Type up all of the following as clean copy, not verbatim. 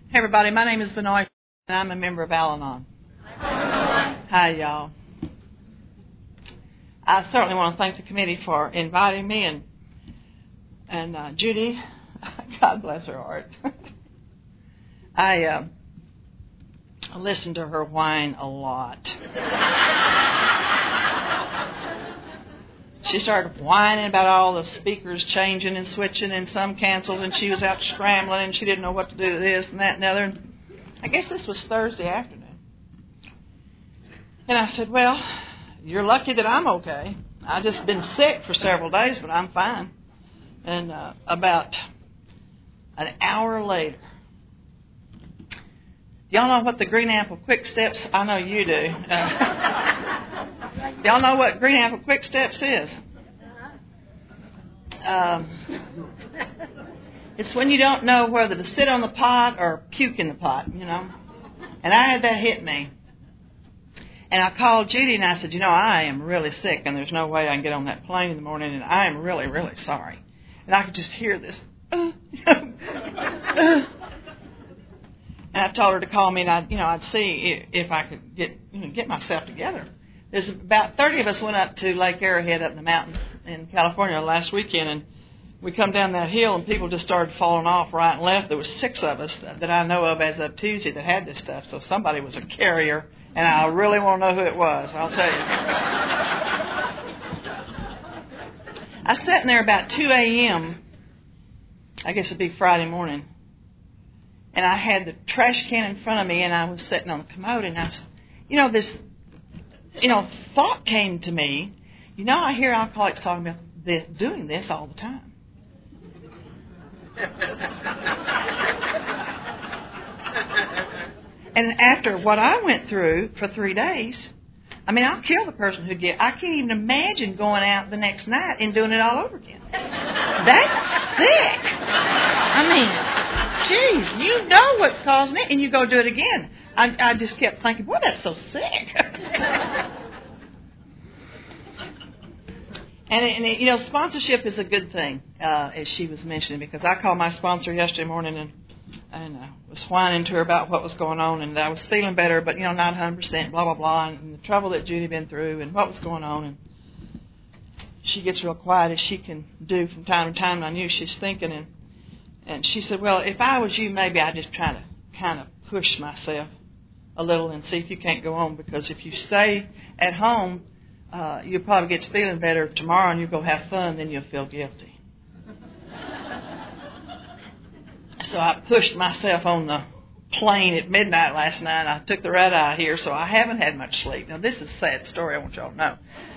Hey everybody, my name is Benoit and I'm a member of Al-Anon. Hi y'all. I certainly want to thank the committee for inviting me and Judy, God bless her heart. I listened to her whine a lot. She started whining about all the speakers changing and switching and some canceled and she was out scrambling and she didn't know what to do with this and that and the other. And I guess this was Thursday afternoon. And I said, well, you're lucky that I'm okay. I've just been sick for several days, but I'm fine. And about an hour later, y'all know what the Green Apple Quick Steps? I know you do. Y'all know what Green Apple Quick Steps is? It's when you don't know whether to sit on the pot or puke in the pot, you know. And I had that hit me. And I called Judy and I said, you know, I am really sick and there's no way I can get on that plane in the morning and I am really, really sorry. And I could just hear this. And I told her to call me and I'd see if I could get myself together. There's about 30 of us went up to Lake Arrowhead up in the mountains in California last weekend, and we come down that hill and people just started falling off right and left. There was 6 of us that I know of as of Tuesday that had this stuff, so somebody was a carrier, and I really want to know who it was, I'll tell you. I sat in there about 2 a.m., I guess it'd be Friday morning, and I had the trash can in front of me, and I was sitting on the commode, and I was, thought came to me. I hear alcoholics talking about doing this all the time. And after what I went through for 3 days, I'll kill the person who did. I can't even imagine going out the next night and doing it all over again. That's sick. Geez, you know what's causing it, and you go do it again. I just kept thinking, boy, that's so sick. And sponsorship is a good thing, as she was mentioning, because I called my sponsor yesterday morning and was whining to her about what was going on, and I was feeling better, but, not 100%, blah, blah, blah, and the trouble that Judy had been through and what was going on. And she gets real quiet, as she can do from time to time, and I knew she was thinking. And she said, well, if I was you, maybe I'd just try to kind of push myself a little and see if you can't go on, because if you stay at home, you'll probably get to feeling better tomorrow and you'll go have fun, then you'll feel guilty. So I pushed myself on the plane at midnight last night. I took the red eye here, so I haven't had much sleep. Now, this is a sad story, I want y'all to know.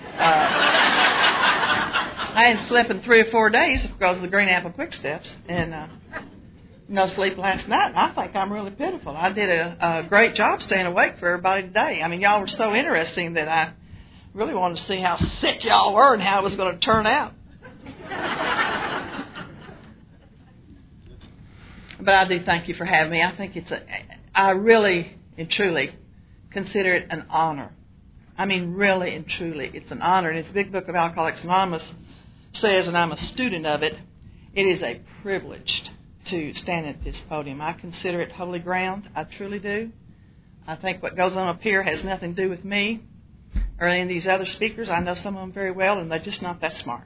I hadn't slept in 3 or 4 days because of the Green Apple Quick Steps, and no sleep last night, and I think I'm really pitiful. I did a great job staying awake for everybody today. Y'all were so interesting that I really wanted to see how sick y'all were and how it was going to turn out. But I do thank you for having me. I think I really and truly consider it an honor. Really and truly, it's an honor. And as the Big Book of Alcoholics Anonymous says, and I'm a student of it, it is a privilege to stand at this podium. I consider it holy ground. I truly do. I think what goes on up here has nothing to do with me or any of these other speakers. I know some of them very well, and they're just not that smart,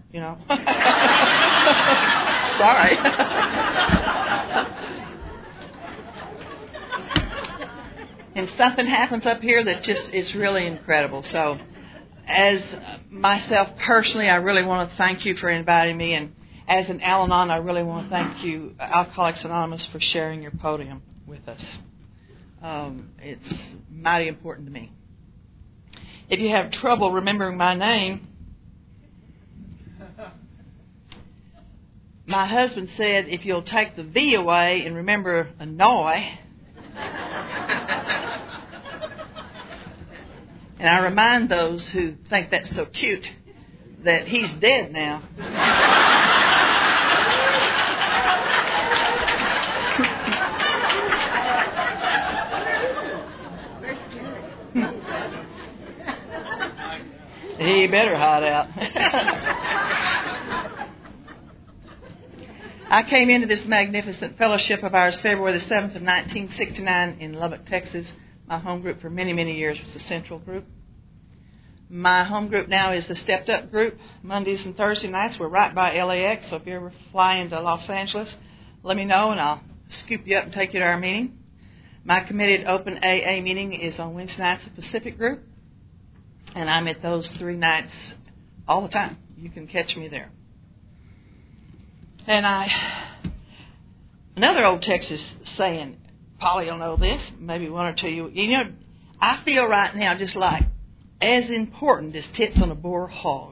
Sorry. And something happens up here that just is really incredible. So as myself personally, I really want to thank you for inviting me. And as an Al-Anon, I really want to thank you, Alcoholics Anonymous, for sharing your podium with us. It's mighty important to me. If you have trouble remembering my name, my husband said if you'll take the V away and remember annoy. And I remind those who think that's so cute that he's dead now. He better hide out. I came into this magnificent fellowship of ours February the 7th of 1969 in Lubbock, Texas. My home group for many, many years was the Central Group. My home group now is the Stepped Up Group. Mondays and Thursday nights, we're right by LAX, so if you ever fly into Los Angeles, let me know and I'll scoop you up and take you to our meeting. My committed open AA meeting is on Wednesday nights at Pacific Group, and I'm at those 3 nights all the time. You can catch me there. And another old Texas saying, Polly will know this, maybe one or two of you. You know, I feel right now just like as important as tits on a boar hog.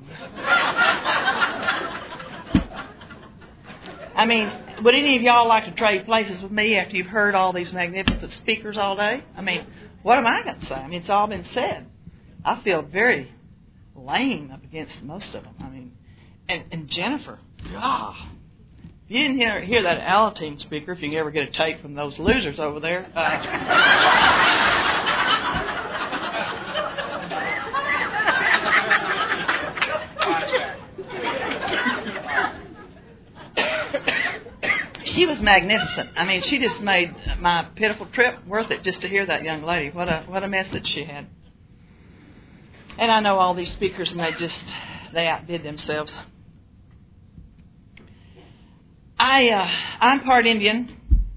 I mean, would any of y'all like to trade places with me after you've heard all these magnificent speakers all day? I mean, what am I going to say? I mean, it's all been said. I feel very lame up against most of them. I mean, and Jennifer, God. If you didn't hear that Alateen speaker, if you can ever get a tape from those losers over there. She was magnificent. I mean, she just made my pitiful trip worth it just to hear that young lady. What a message she had. And I know all these speakers, and they outdid themselves. I'm part Indian.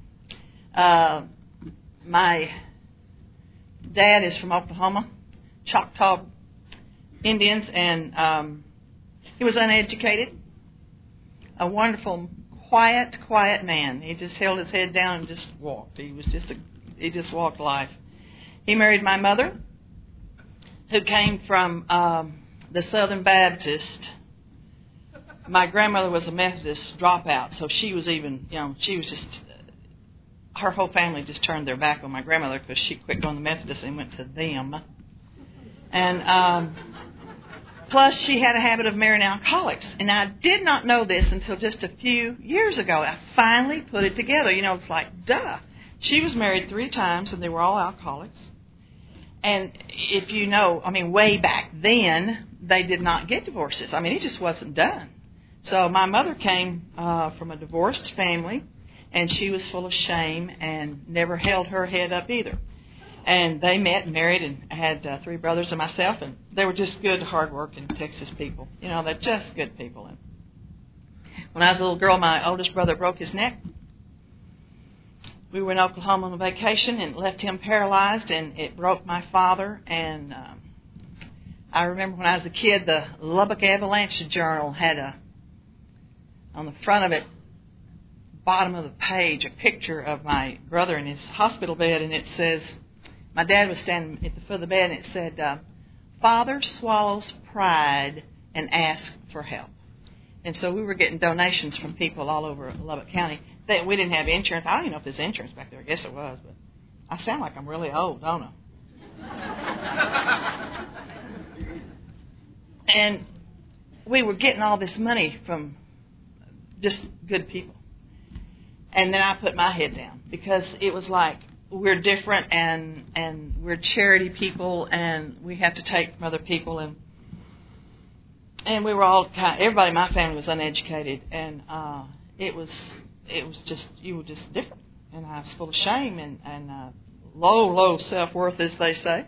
My dad is from Oklahoma, Choctaw Indians, and he was uneducated. A wonderful, quiet man. He just held his head down and just walked. He just walked life. He married my mother, who came from the Southern Baptist. My grandmother was a Methodist dropout, so she was her whole family just turned their back on my grandmother because she quit going to Methodist and went to them. And plus, she had a habit of marrying alcoholics. And I did not know this until just a few years ago. I finally put it together. You know, it's like, duh. She was married 3 times, and they were all alcoholics. And if you know, I mean, way back then, they did not get divorces. I mean, it just wasn't done. So my mother came from a divorced family, and she was full of shame and never held her head up either. And they met and married and had 3 brothers and myself, and they were just good, hard-working Texas people. You know, they're just good people. And when I was a little girl, my oldest brother broke his neck. We were in Oklahoma on vacation and left him paralyzed, and it broke my father. And I remember when I was a kid, the Lubbock Avalanche Journal had on the front of it, bottom of the page, a picture of my brother in his hospital bed, and it says, my dad was standing at the foot of the bed, and it said, Father swallows pride and asks for help. And so we were getting donations from people all over Lubbock County. We didn't have insurance. I don't even know if there's insurance back there. I guess it was, but I sound like I'm really old, don't I? And we were getting all this money from just good people. And then I put my head down because it was like, we're different and we're charity people and we have to take from other people, and we were all everybody in my family was uneducated, and it was just, you were just different, and I was full of shame and low self-worth, as they say.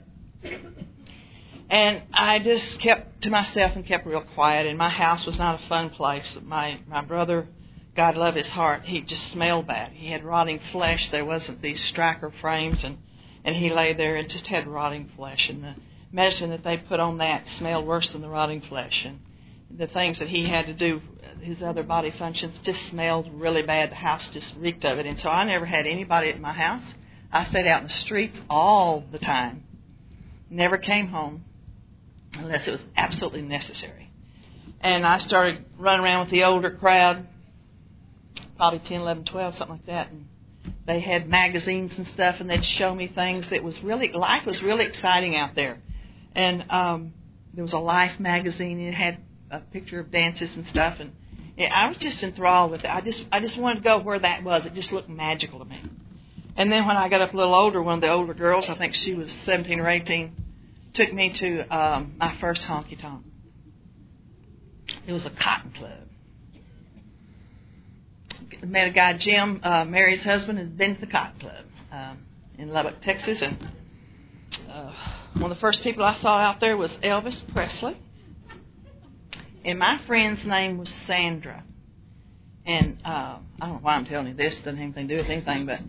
And I just kept to myself and kept real quiet, and my house was not a fun place. My brother, God love his heart, he just smelled bad. He had rotting flesh. There wasn't these striker frames, and he lay there and just had rotting flesh. And the medicine that they put on that smelled worse than the rotting flesh. And the things that he had to do, his other body functions, just smelled really bad. The house just reeked of it. And so I never had anybody at my house. I stayed out in the streets all the time. Never came home unless it was absolutely necessary. And I started running around with the older crowd, probably 10, 11, 12, something like that. And they had magazines and stuff, and they'd show me things that was really, life was really exciting out there. And there was a Life magazine, and it had a picture of dances and stuff. And I was just enthralled with it. I just wanted to go where that was. It just looked magical to me. And then when I got up a little older, one of the older girls, I think she was 17 or 18, took me to my first honky-tonk. It was a cotton club. met a guy, Jim, Mary's husband, has been to the Cotton Club in Lubbock, Texas, and one of the first people I saw out there was Elvis Presley. And my friend's name was Sandra. And I don't know why I'm telling you this. It doesn't have anything to do with anything, but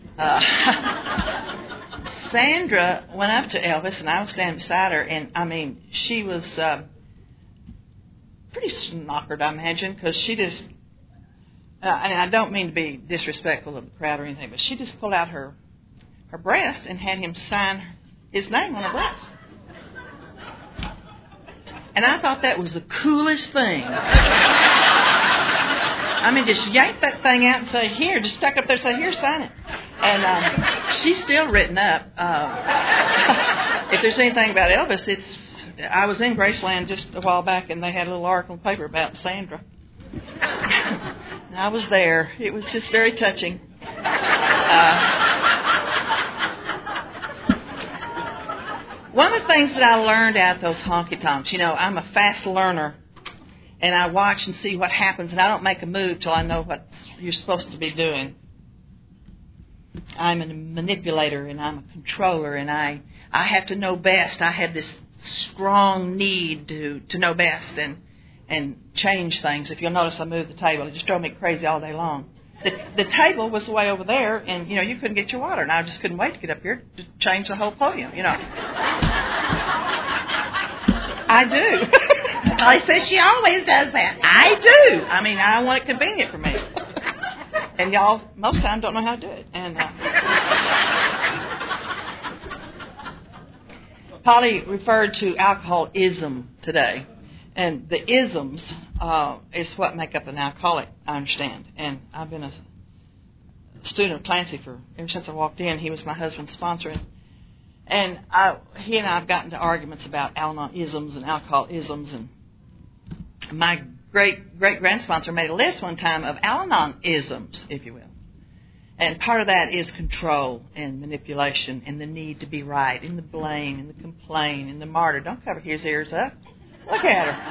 Sandra went up to Elvis, and I was standing beside her, and, I mean, she was pretty snockered, I imagine, because she just, and I don't mean to be disrespectful of the crowd or anything, but she just pulled out her breast and had him sign his name on her breast. And I thought that was the coolest thing. I mean, just yank that thing out and say, here, just stuck up there and say, here, sign it. And she's still written up. If there's anything about Elvis, I was in Graceland just a while back, and they had a little article in the paper about Sandra. And I was there. It was just very touching. One of the things that I learned out of those honky-tonks, I'm a fast learner, and I watch and see what happens, and I don't make a move till I know what you're supposed to be doing. I'm a manipulator, and I'm a controller, and I have to know best. I have this strong need to know best and change things. If you'll notice, I moved the table. It just drove me crazy all day long. The table was way over there, and, you couldn't get your water, and I just couldn't wait to get up here to change the whole podium, I do. Molly says she always does that. I do. I mean, I want it convenient for me. And y'all, most times, don't know how to do it. And Polly referred to alcoholism today. And the isms is what make up an alcoholic, I understand. And I've been a student of Clancy ever since I walked in. He was my husband's sponsor. And he and I have gotten to arguments about Al-Anon-isms and alcoholisms. And my great-great-grandsponsor made a list one time of Al-Anon-isms, if you will. And part of that is control and manipulation and the need to be right and the blame and the complaint and the martyr. Don't cover his ears up. Look at her.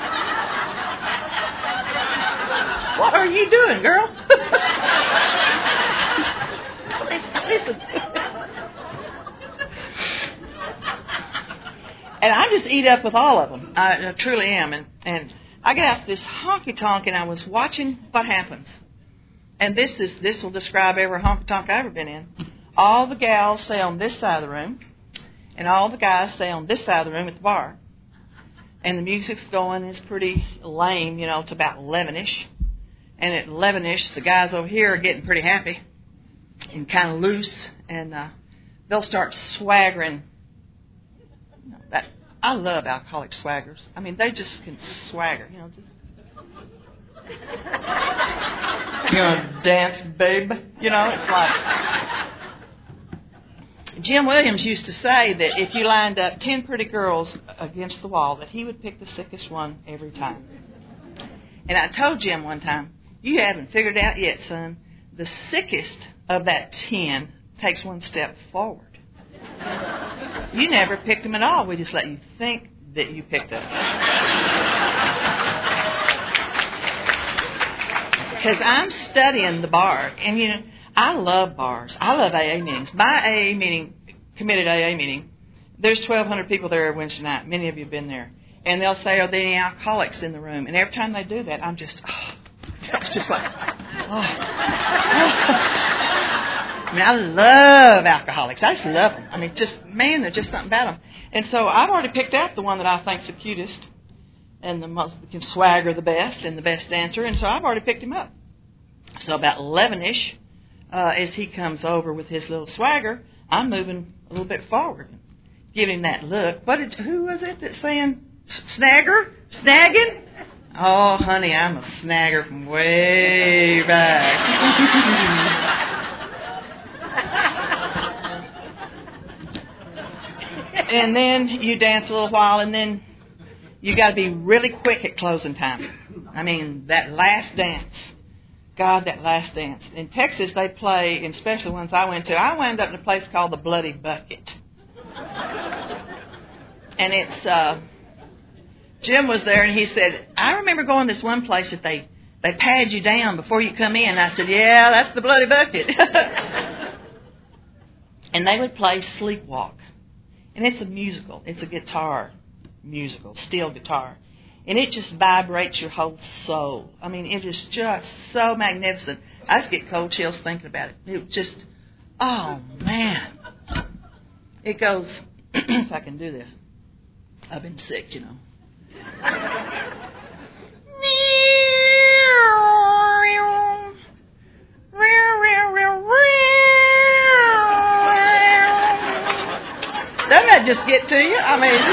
What are you doing, girl? Listen. And I just eat up with all of them. I truly am. And I get out to this honky-tonk, and I was watching what happens. And this will describe every honky-tonk I've ever been in. All the gals stay on this side of the room, and all the guys stay on this side of the room at the bar. And the music's going. It's pretty lame, it's about 11-ish. And at 11-ish, the guys over here are getting pretty happy and kind of loose. And they'll start swaggering. I love alcoholic swaggers. I mean, they just can swagger, dance, babe. It's like... Jim Williams used to say that if you lined up 10 pretty girls against the wall, that he would pick the sickest one every time. And I told Jim one time, you haven't figured out yet, son. The sickest of that 10 takes one step forward. You never picked them at all. We just let you think that you picked them. Because I'm studying the bar, and I love bars. I love AA meetings. My AA meeting, committed AA meeting, there's 1,200 people there every Wednesday night. Many of you have been there. And they'll say, are there any alcoholics in the room? And every time they do that, I'm just, it's just like, I mean, I love alcoholics. I just love them. I mean, there's just something about them. And so I've already picked out the one that I think's the cutest and the most can swagger the best and the best dancer. And so I've already picked him up. So about 11-ish, as he comes over with his little swagger, I'm moving a little bit forward, giving that look. Who was it that's saying snagger? Snagging? Oh, honey, I'm a snagger from way back. And then you dance a little while, and then you got to be really quick at closing time. I mean, that last dance. God, that last dance. In Texas, they play, and especially ones I went to. I wound up in a place called the Bloody Bucket. And it's, Jim was there, and he said, I remember going to this one place that they they pad you down before you come in. I said, yeah, that's the Bloody Bucket. And they would play Sleepwalk. And it's a musical. It's a guitar musical, steel guitar. And it just vibrates your whole soul. I mean, it is just so magnificent. I just get cold chills thinking about it. It just, oh, man. It goes, if I can do this. I've been sick, you know. Doesn't that just get to you? I mean,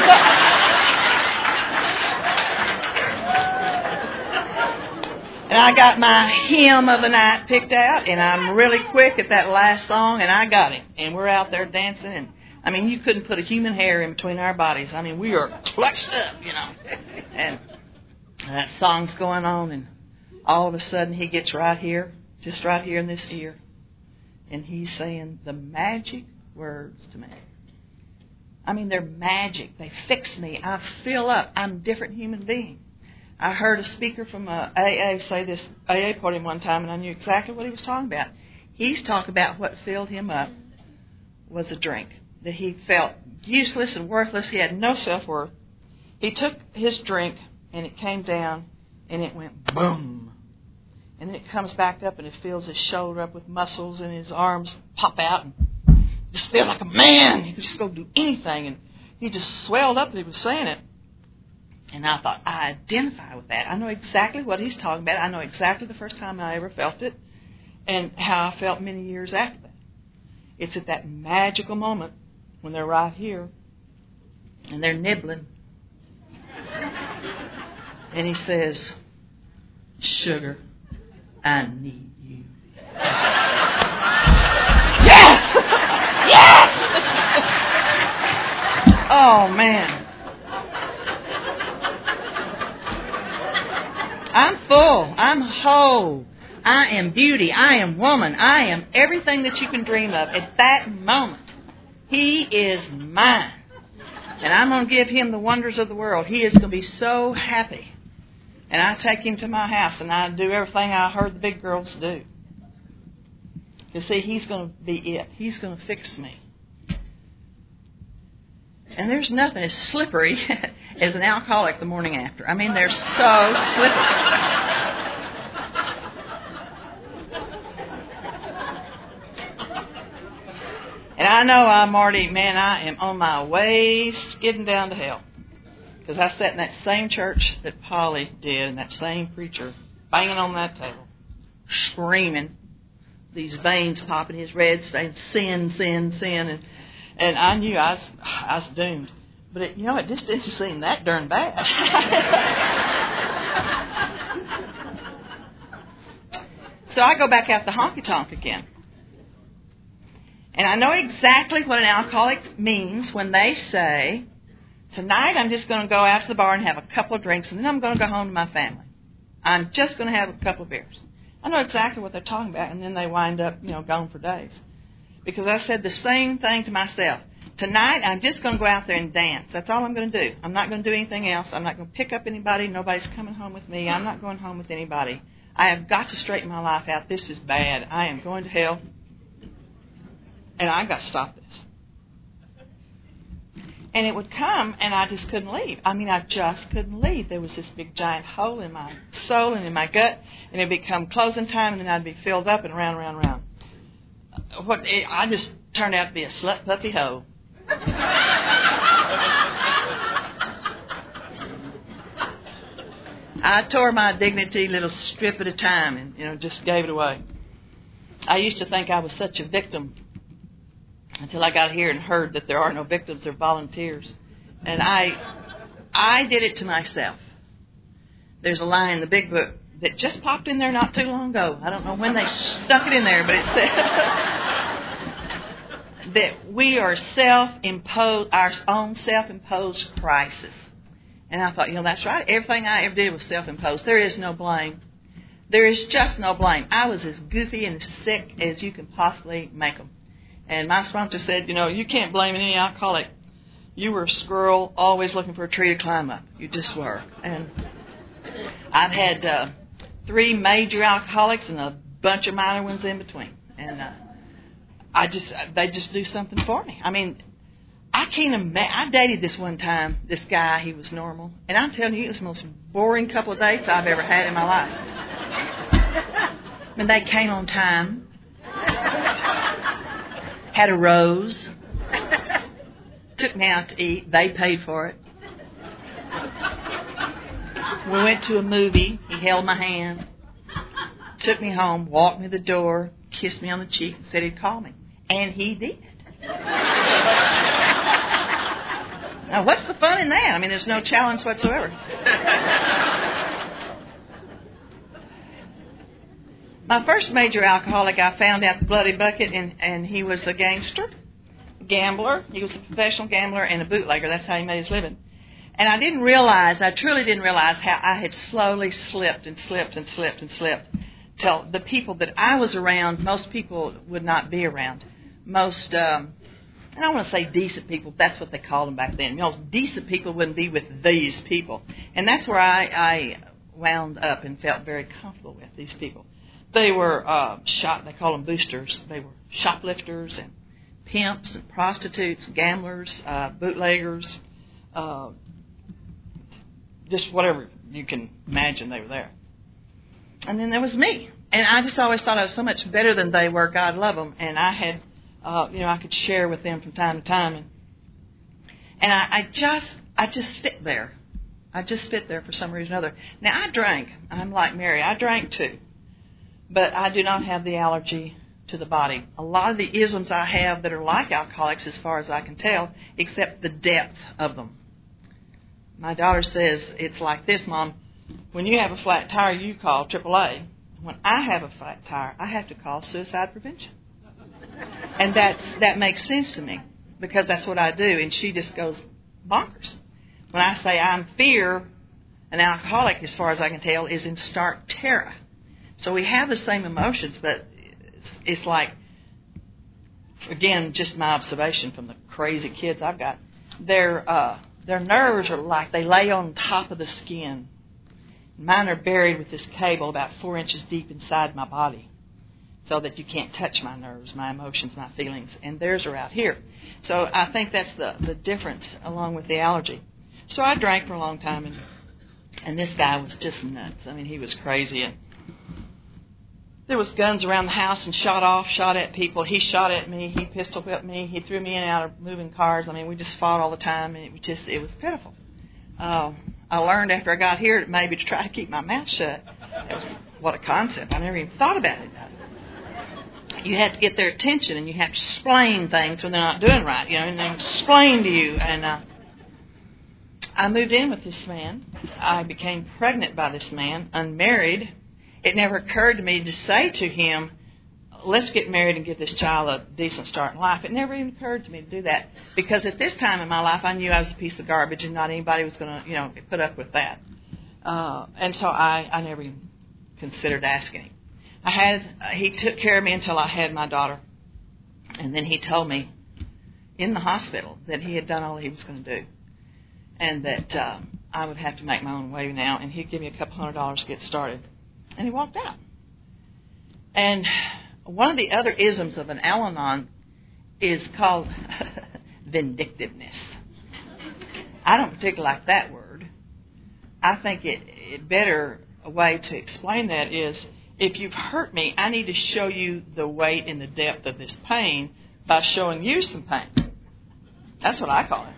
and I got my hymn of the night picked out, and I'm really quick at that last song, and I got it. And we're out there dancing, and I mean, you couldn't put a human hair in between our bodies. I mean, we are clutched up, you know. And that song's going on, and all of a sudden he gets right here, just right here in this ear, and he's saying the magic words to me. I mean, they're magic. They fix me. I fill up. I'm a different human being. I heard a speaker from AA say this AA podium one time, and I knew exactly what he was talking about. He's talking about what filled him up was a drink. That he felt useless and worthless. He had no self-worth. He took his drink, and it came down, and it went boom. And then it comes back up, and it fills his shoulder up with muscles, and his arms pop out, and just feels like a man. He could just go do anything, and he just swelled up that he was saying it. And I thought, I identify with that. I know exactly what he's talking about. I know exactly the first time I ever felt it and how I felt many years after that. It's at that magical moment when they're right here and they're nibbling. And he says, sugar, I need you. Yes! Yes! Oh, man. I'm full. I'm whole. I am beauty. I am woman. I am everything that you can dream of. At that moment, he is mine. And I'm going to give him the wonders of the world. He is going to be so happy. And I take him to my house and I do everything I heard the big girls do. You see, he's going to be it. He's going to fix me. And there's nothing as slippery as an alcoholic the morning after. I mean, they're so slippery. And I know I'm already, I am on my way skidding down to hell. Because I sat in that same church that Polly did, and that same preacher banging on that table, screaming, these veins popping, his red saying, sin, sin, sin. And I knew I was doomed. But, it just didn't seem that darn bad. So I go back out the honky-tonk again. And I know exactly what an alcoholic means when they say, tonight I'm just going to go out to the bar and have a couple of drinks, and then I'm going to go home to my family. I'm just going to have a couple of beers. I know exactly what they're talking about, and then they wind up, gone for days. Because I said the same thing to myself. Tonight, I'm just going to go out there and dance. That's all I'm going to do. I'm not going to do anything else. I'm not going to pick up anybody. Nobody's coming home with me. I'm not going home with anybody. I have got to straighten my life out. This is bad. I am going to hell. And I've got to stop this. And it would come, and I just couldn't leave. I just couldn't leave. There was this big giant hole in my soul and in my gut, and it would become closing time, and then I'd be filled up and round, round, round. I just turned out to be a slut puppy hoe. I tore my dignity little strip at a time and, just gave it away. I used to think I was such a victim until I got here and heard that there are no victims, they're volunteers. And I did it to myself. There's a line in the big book that just popped in there not too long ago. I don't know when they stuck it in there, but it said that we are our own self-imposed crisis. And I thought, that's right. Everything I ever did was self-imposed. There is no blame. There is just no blame. I was as goofy and sick as you can possibly make them. And my sponsor said, you can't blame any alcoholic. You were a squirrel always looking for a tree to climb up. You just were. And I've had 3 major alcoholics and a bunch of minor ones in between. And they just do something for me. I mean, I can't imagine. I dated this one time, this guy, he was normal. And I'm telling you, it was the most boring couple of dates I've ever had in my life. I mean, they came on time, had a rose, took me out to eat. They paid for it. We went to a movie. He held my hand, took me home, walked me to the door, kissed me on the cheek, and said he'd call me. And he did. Now, what's the fun in that? I mean, there's no challenge whatsoever. My first major alcoholic I found at the Bloody Bucket, and he was a gangster, gambler. He was a professional gambler and a bootlegger. That's how he made his living. And I truly didn't realize how I had slowly slipped and slipped and slipped and slipped till the people that I was around, most people would not be around. Most, and I want to say decent people, that's what they called them back then. Most decent people wouldn't be with these people. And that's where I wound up and felt very comfortable with these people. They were they call them boosters. They were shoplifters and pimps and prostitutes, gamblers, bootleggers, just whatever you can imagine, they were there. And then there was me. And I just always thought I was so much better than they were. God love them. And I had, I could share with them from time to time. And I just fit there. I just fit there for some reason or other. Now, I drank. I'm like Mary. I drank too. But I do not have the allergy to the body. A lot of the isms I have that are like alcoholics, as far as I can tell, except the depth of them. My daughter says, it's like this, Mom. When you have a flat tire, you call AAA. When I have a flat tire, I have to call suicide prevention. And that makes sense to me, because that's what I do. And she just goes bonkers. When I say I'm fear, an alcoholic, as far as I can tell, is in stark terror. So we have the same emotions, but it's like, again, just my observation from the crazy kids I've got. Their nerves are like they lay on top of the skin. Mine are buried with this cable about 4 inches deep inside my body, so that you can't touch my nerves, my emotions, my feelings, and theirs are out here. So I think that's the difference, along with the allergy. So I drank for a long time, and this guy was just nuts. I mean, he was crazy, and there was guns around the house and shot at people. He shot at me. He pistol whipped me. He threw me in and out of moving cars. I mean, we just fought all the time, and it was pitiful. I learned after I got here maybe to try to keep my mouth shut. What a concept. I never even thought about it. You have to get their attention, and you have to explain things when they're not doing right, and they explain to you. And I moved in with this man. I became pregnant by this man, unmarried. It never occurred to me to say to him, let's get married and give this child a decent start in life. It never even occurred to me to do that, because at this time in my life, I knew I was a piece of garbage and not anybody was going to, put up with that. And so I never even considered asking him. He took care of me until I had my daughter. And then he told me in the hospital that he had done all he was going to do, and that I would have to make my own way now, and he'd give me a couple $100 to get started. And he walked out. And one of the other isms of an Al-Anon is called vindictiveness. I don't particularly like that word. I think it better a way to explain that is, if you've hurt me, I need to show you the weight and the depth of this pain by showing you some pain. That's what I call it.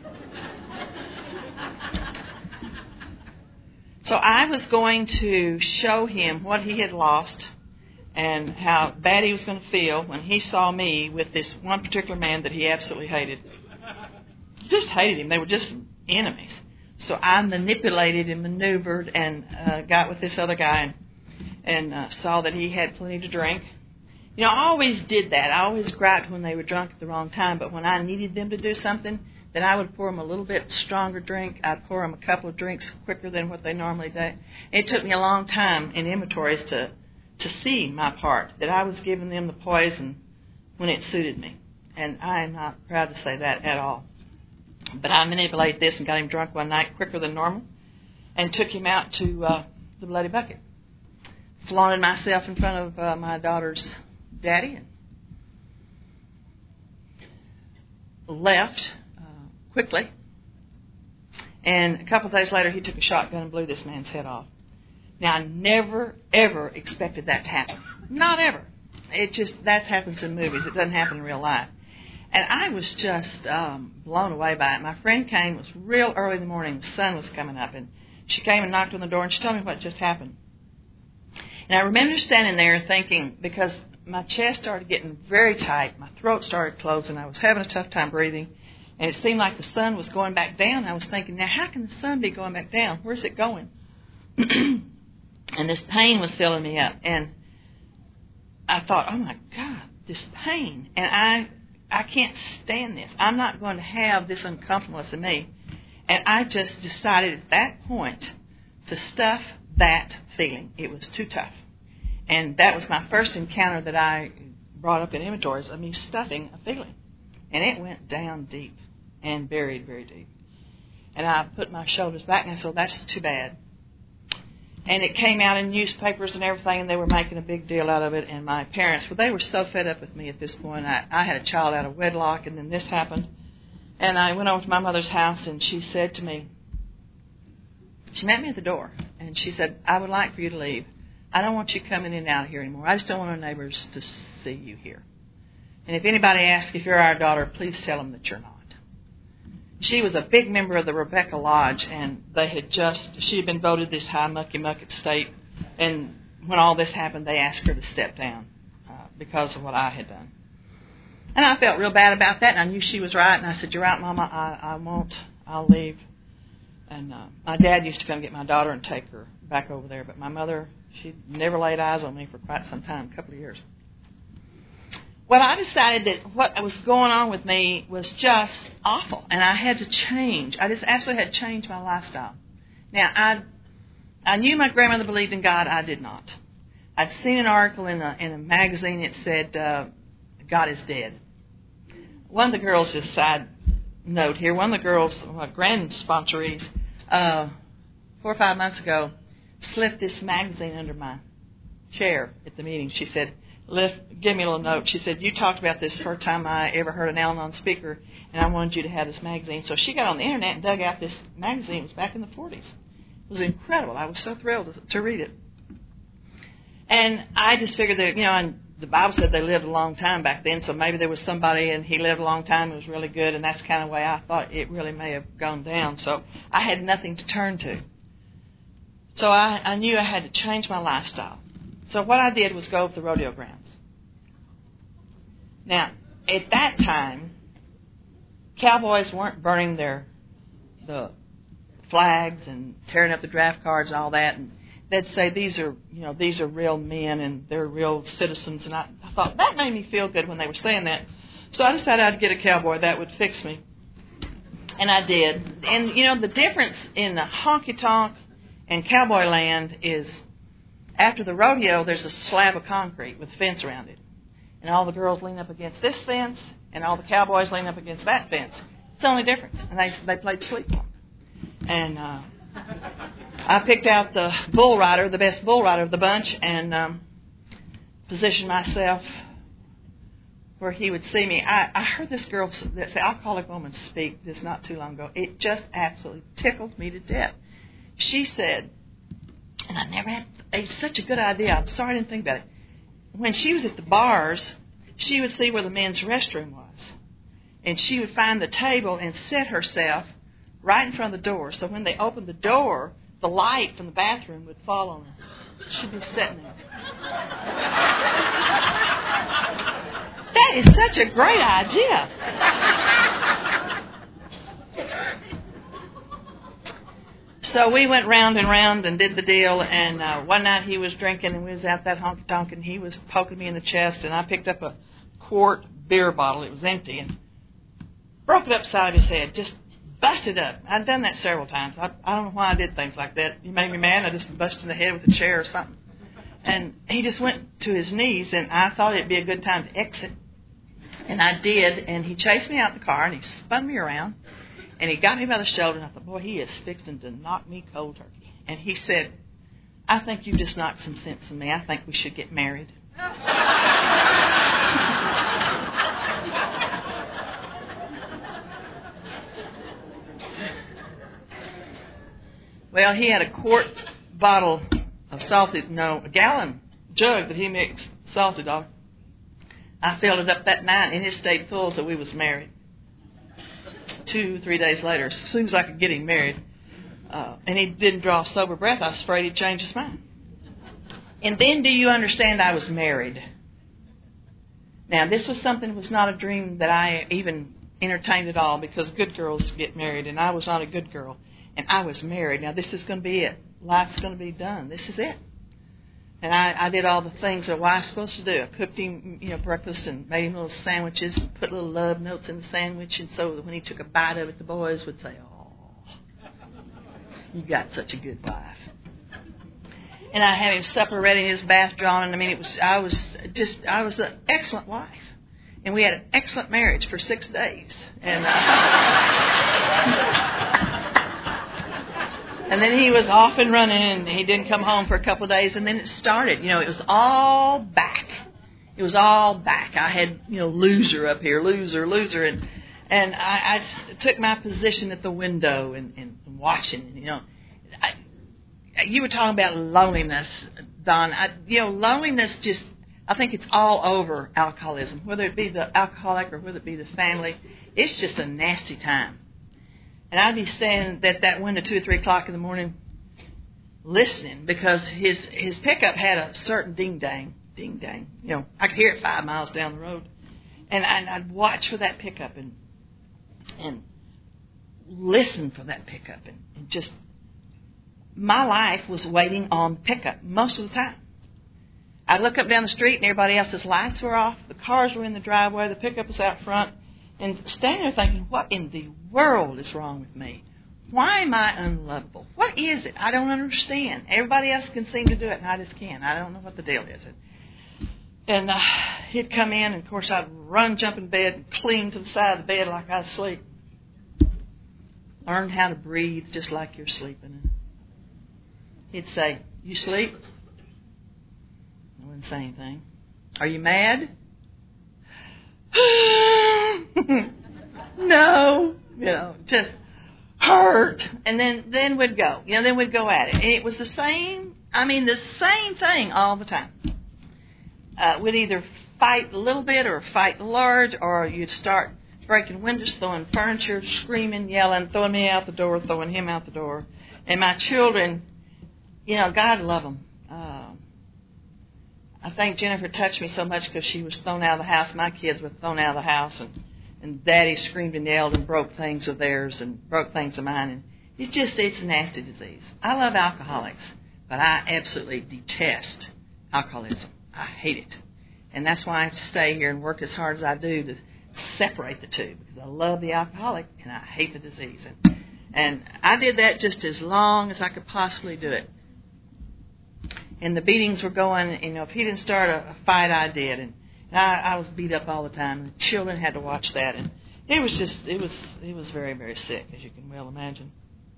So I was going to show him what he had lost and how bad he was going to feel when he saw me with this one particular man that he absolutely hated. Just hated him. They were just enemies. So I manipulated and maneuvered and got with this other guy and saw that he had plenty to drink. I always did that. I always griped when they were drunk at the wrong time, but when I needed them to do something, then I would pour them a little bit stronger drink. I'd pour them a couple of drinks quicker than what they normally do. It took me a long time in inventories to see my part, that I was giving them the poison when it suited me. And I am not proud to say that at all. But I manipulated this and got him drunk one night quicker than normal and took him out to the Bloody Bucket. flaunted myself in front of my daughter's daddy and left quickly. And a couple of days later, he took a shotgun and blew this man's head off. Now, I never, ever expected that to happen. Not ever. That happens in movies. It doesn't happen in real life. And I was just blown away by it. My friend came. It was real early in the morning. The sun was coming up. And she came and knocked on the door, and she told me what just happened. And I remember standing there thinking, because my chest started getting very tight, my throat started closing, I was having a tough time breathing, and it seemed like the sun was going back down. I was thinking, now how can the sun be going back down? Where's it going? And this pain was filling me up. And I thought, oh my God, this pain. And I can't stand this. I'm not going to have this uncomfortableness in me. And I just decided at that point to stuff that feeling. It was too tough. And that was my first encounter that I brought up in inventories of me stuffing a feeling. And it went down deep and buried very deep. And I put my shoulders back and I said, that's too bad. And it came out in newspapers and everything, and they were making a big deal out of it. And my parents, well, they were so fed up with me at this point. I had a child out of wedlock, and then this happened. And I went over to my mother's house, and she said to me, she met me at the door, and she said, I would like for you to leave. I don't want you coming in and out of here anymore. I just don't want our neighbors to see you here. And if anybody asks if you're our daughter, please tell them that you're not. She was a big member of the Rebecca Lodge, and she had been voted this high mucky-muck at state. And when all this happened, they asked her to step down because of what I had done. And I felt real bad about that, and I knew she was right. And I said, you're right, Mama, I won't. I'll leave. And my dad used to come get my daughter and take her back over there. But my mother, she never laid eyes on me for quite some time, a couple of years. Well, I decided that what was going on with me was just awful, and I had to change. I just absolutely had to change my lifestyle. Now, I knew my grandmother believed in God. I did not. I'd seen an article in a magazine that said, God is dead. One of the girls, just a side note here, one of the girls, my grand sponsorees, 4 or 5 months ago, slipped this magazine under my chair at the meeting. She said, give me a little note. She said, you talked about this the first time I ever heard an Al-Anon speaker, and I wanted you to have this magazine. So she got on the internet and dug out this magazine. It was back in the 40s. It was incredible. I was so thrilled to read it. And I just figured that, and the Bible said they lived a long time back then, so maybe there was somebody and he lived a long time and was really good, and that's kind of the way I thought it really may have gone down. So I had nothing to turn to. So I knew I had to change my lifestyle. So what I did was go to the rodeo grounds. Now, at that time, cowboys weren't burning the flags and tearing up the draft cards and all that. And they'd say these are real men and they're real citizens. And I thought that made me feel good when they were saying that. So I decided I'd get a cowboy that would fix me, and I did. And the difference in the honky tonk and cowboy land is, after the rodeo, there's a slab of concrete with a fence around it. And all the girls lean up against this fence, and all the cowboys lean up against that fence. It's the only difference. And they played sleepwalk. And I picked out the bull rider, the best bull rider of the bunch, and positioned myself where he would see me. I heard this girl, the alcoholic woman, speak just not too long ago. It just absolutely tickled me to death. She said, and I never had, it's such a good idea. I'm sorry I didn't think about it. When she was at the bars, she would see where the men's restroom was. And she would find the table and set herself right in front of the door. So when they opened the door, the light from the bathroom would fall on her. She'd be sitting there. That is such a great idea. So we went round and round and did the deal, and one night he was drinking, and we was out that honky-tonk, and he was poking me in the chest, and I picked up a quart beer bottle. It was empty, and broke it upside his head, just busted up. I'd done that several times. I don't know why I did things like that. You made me mad. I just busted in the head with a chair or something. And he just went to his knees, and I thought it'd be a good time to exit. And I did, and he chased me out the car, and he spun me around. And he got me by the shoulder, and I thought, boy, he is fixing to knock me cold turkey. And he said, I think you just knocked some sense in me. I think we should get married. Well, he had a quart bottle of a gallon jug that he mixed salted on. I filled it up that night, and it stayed full till we was married. 2-3 days later, as soon as I could get him married, and he didn't draw a sober breath, I was afraid he'd change his mind. And then, do you understand, I was married? Now, this was something that was not a dream that I even entertained at all, because good girls get married, and I was not a good girl. And I was married. Now, this is going to be it. Life's going to be done. This is it. And I did all the things that a wife's supposed to do. I cooked him, breakfast and made him little sandwiches, and put little love notes in the sandwich, and so that when he took a bite of it, the boys would say, "Oh, you got such a good wife." And I had him supper ready, his bath drawn, and I was an excellent wife. And we had an excellent marriage for 6 days. And and then he was off and running, and he didn't come home for a couple of days, and then it started. It was all back. It was all back. I had, loser up here, loser, and I took my position at the window and watching. You were talking about loneliness, Don. Loneliness I think it's all over alcoholism, whether it be the alcoholic or whether it be the family. It's just a nasty time. And I'd be standing at that window 2 or 3 o'clock in the morning listening, because his pickup had a certain ding-dang. I could hear it 5 miles down the road. And I'd watch for that pickup and listen for that pickup. And just, my life was waiting on the pickup most of the time. I'd look up down the street and everybody else's lights were off. The cars were in the driveway. The pickup was out front. And standing there thinking, what in the world is wrong with me? Why am I unlovable? What is it? I don't understand. Everybody else can seem to do it, and I just can't. I don't know what the deal is. And he'd come in, and, of course, I'd run, jump in bed, and cling to the side of the bed like I was asleep. Learn how to breathe just like you're sleeping. He'd say, "You sleep?" I wouldn't say anything. "Are you mad?" No, just hurt. And then we'd go. Then we'd go at it. And it was the same thing all the time. We'd either fight a little bit or fight large, or you'd start breaking windows, throwing furniture, screaming, yelling, throwing me out the door, throwing him out the door. And my children, God love them. I think Jennifer touched me so much because she was thrown out of the house. My kids were thrown out of the house, and Daddy screamed and yelled and broke things of theirs and broke things of mine. And it's a nasty disease. I love alcoholics, but I absolutely detest alcoholism. I hate it. And that's why I have to stay here and work as hard as I do to separate the two, because I love the alcoholic and I hate the disease. And I did that just as long as I could possibly do it. And the beatings were going, if he didn't start a fight, I did. And I was beat up all the time. And the children had to watch that. And it was very, very sick, as you can well imagine.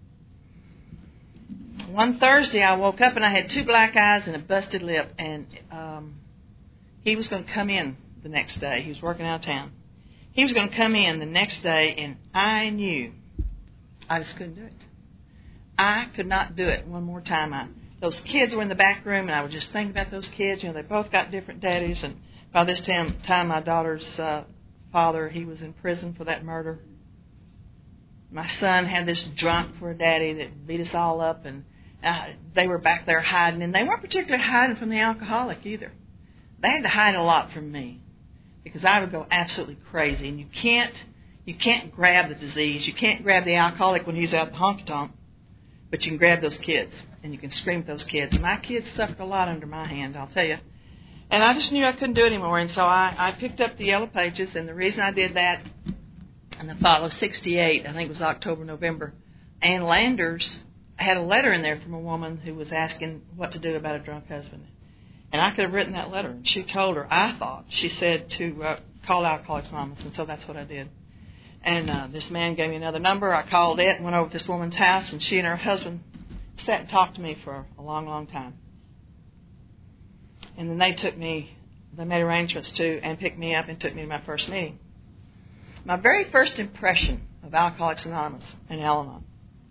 One Thursday, I woke up and I had 2 black eyes and a busted lip. And he was going to come in the next day. He was working out of town. He was going to come in the next day, and I knew I just couldn't do it. I could not do it one more time. Those kids were in the back room, and I was just thinking about those kids. They both got different daddies, and by this time my daughter's father, he was in prison for that murder. My son had this drunk for a daddy that beat us all up, and they were back there hiding, and they weren't particularly hiding from the alcoholic either. They had to hide a lot from me, because I would go absolutely crazy, and you can't grab the disease. You can't grab the alcoholic when he's out the honky-tonk, but you can grab those kids. And you can scream at those kids. And my kids suffered a lot under my hand, I'll tell you. And I just knew I couldn't do it anymore. And so I picked up the Yellow Pages. And the reason I did that, in the fall of 68, I think it was October, November, Ann Landers had a letter in there from a woman who was asking what to do about a drunk husband. And I could have written that letter. And she told her, she said to call Alcoholics Anonymous. And so that's what I did. And this man gave me another number. I called it and went over to this woman's house. And she and her husband sat and talked to me for a long, long time. And then they made arrangements and picked me up and took me to my first meeting. My very first impression of Alcoholics Anonymous and Al-Anon,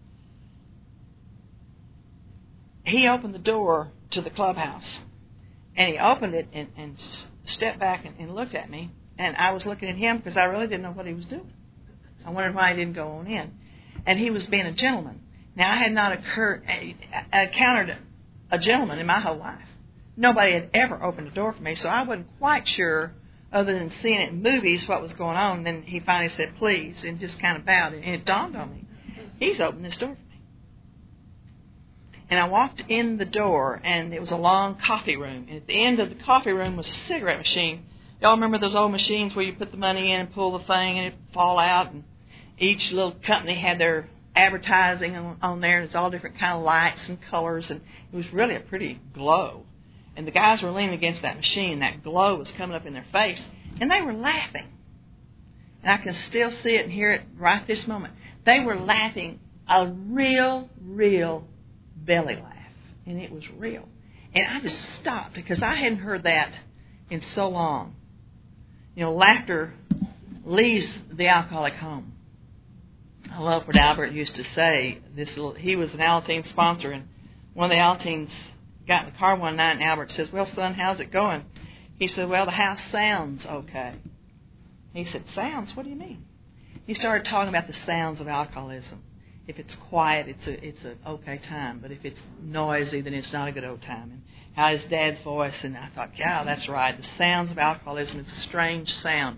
he opened the door to the clubhouse. And he opened it and stepped back and looked at me. And I was looking at him because I really didn't know what he was doing. I wondered why he didn't go on in. And he was being a gentleman. Now, I had not encountered a gentleman in my whole life. Nobody had ever opened a door for me, so I wasn't quite sure, other than seeing it in movies, what was going on. And then he finally said, please, and just kind of bowed. And it dawned on me, he's opened this door for me. And I walked in the door, and it was a long coffee room. And at the end of the coffee room was a cigarette machine. Y'all remember those old machines where you put the money in and pull the thing and it fall out? And each little company had their advertising on there. It's all different kind of lights and colors, and it was really a pretty glow. And the guys were leaning against that machine. That glow was coming up in their face, and they were laughing. And I can still see it and hear it right this moment. They were laughing a real belly laugh, and it was real. And I just stopped because I hadn't heard that in so long. You know, laughter leaves the alcoholic home. I love what Albert used to say. He was an Alateen sponsor, and one of the Alateens got in the car one night, and Albert says, well, son, how's it going? He said, well, the house sounds okay. He said, sounds? What do you mean? He started talking about the sounds of alcoholism. If it's quiet, it's an okay time. But if it's noisy, then it's not a good old time. And how his dad's voice, and I thought, yeah, that's right. The sounds of alcoholism is a strange sound.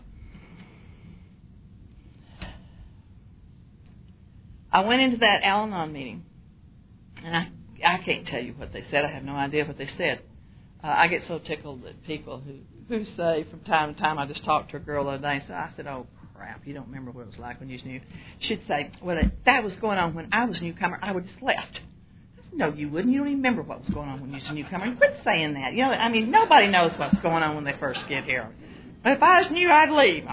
I went into that Al-Anon meeting, and I can't tell you what they said. I have no idea what they said. I get so tickled that people who say from time to time, I just talked to a girl the other day, and so I said, oh, crap, you don't remember what it was like when you was new. She'd say, well, if that was going on when I was a newcomer, I would have just left. No, you wouldn't. You don't even remember what was going on when you was a newcomer. Quit saying that. You know, I mean, nobody knows what's going on when they first get here. But if I was new, I'd leave.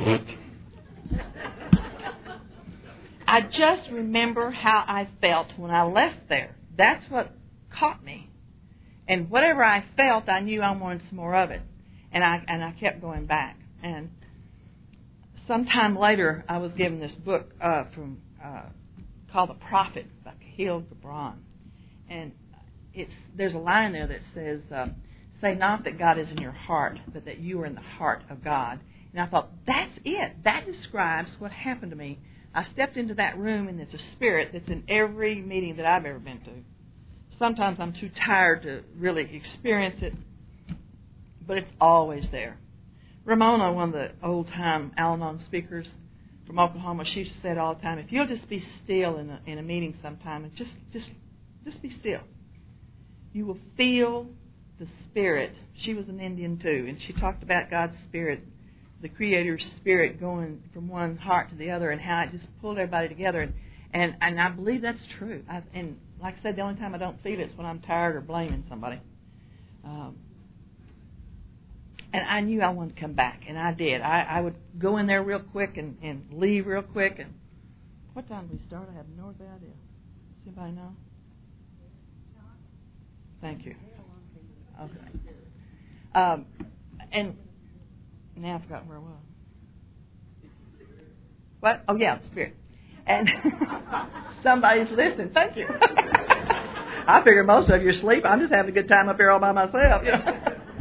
I just remember how I felt when I left there. That's what caught me. And whatever I felt, I knew I wanted some more of it. And I kept going back. And sometime later, I was given this book called The Prophet by Kahlil Gibran. And there's a line there that says, say not that God is in your heart, but that you are in the heart of God. And I thought, that's it. That describes what happened to me. I stepped into that room, and there's a spirit that's in every meeting that I've ever been to. Sometimes I'm too tired to really experience it, but it's always there. Ramona, one of the old-time Al-Anon speakers from Oklahoma, she said all the time, if you'll just be still in a meeting sometime, and just be still, you will feel the Spirit. She was an Indian too, and she talked about God's Spirit, the Creator's Spirit going from one heart to the other, and how it just pulled everybody together. And I believe that's true. And like I said, the only time I don't feel it is when I'm tired or blaming somebody. And I knew I wanted to come back, and I did. I would go in there real quick and leave real quick. And what time did we start? I have no idea. Does anybody know? Thank you. Okay. And now I forgot where I was. What? Oh, yeah, the Spirit. And somebody's listening. Thank you. I figure most of you are asleep. I'm just having a good time up here all by myself. You know?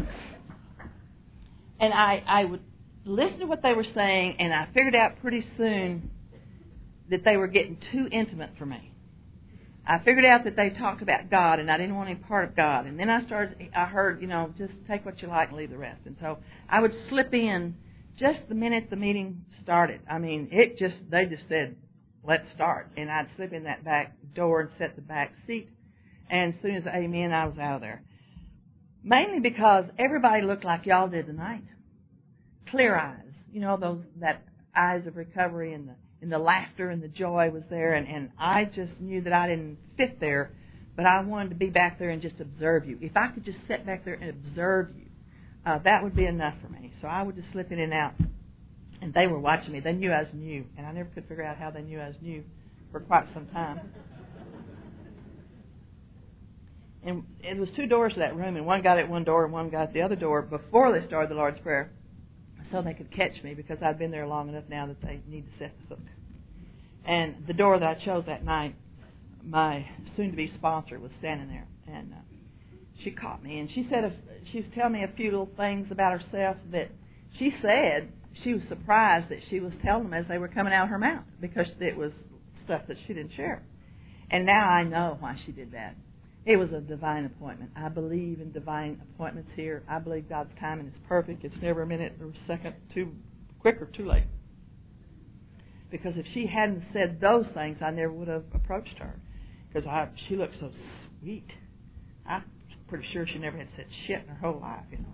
And I would listen to what they were saying, and I figured out pretty soon that they were getting too intimate for me. I figured out that they talked about God, and I didn't want any part of God. And then I heard, just take what you like and leave the rest. And so I would slip in just the minute the meeting started. I mean, they just said, let's start. And I'd slip in that back door and sit the back seat. And as soon as amen, I was out of there. Mainly because everybody looked like y'all did tonight. Clear eyes. That eyes of recovery, and the laughter and the joy was there. And I just knew that I didn't fit there, but I wanted to be back there and just observe you. If I could just sit back there and observe you, that would be enough for me. So I would just slip in and out. And they were watching me. They knew I was new. And I never could figure out how they knew I was new for quite some time. And it was 2 doors to that room, and one got at one door and one got at the other door before they started the Lord's Prayer, so they could catch me because I'd been there long enough now that they need to set the hook. And the door that I chose that night, my soon-to-be sponsor was standing there, and she caught me, and she was telling me a few little things about herself that she said she was surprised that she was telling them as they were coming out of her mouth because it was stuff that she didn't share. And now I know why she did that. It was a divine appointment. I believe in divine appointments here. I believe God's timing is perfect. It's never a minute or a second too quick or too late. Because if she hadn't said those things, I never would have approached her. Because she looked so sweet. I'm pretty sure she never had said shit in her whole life, you know.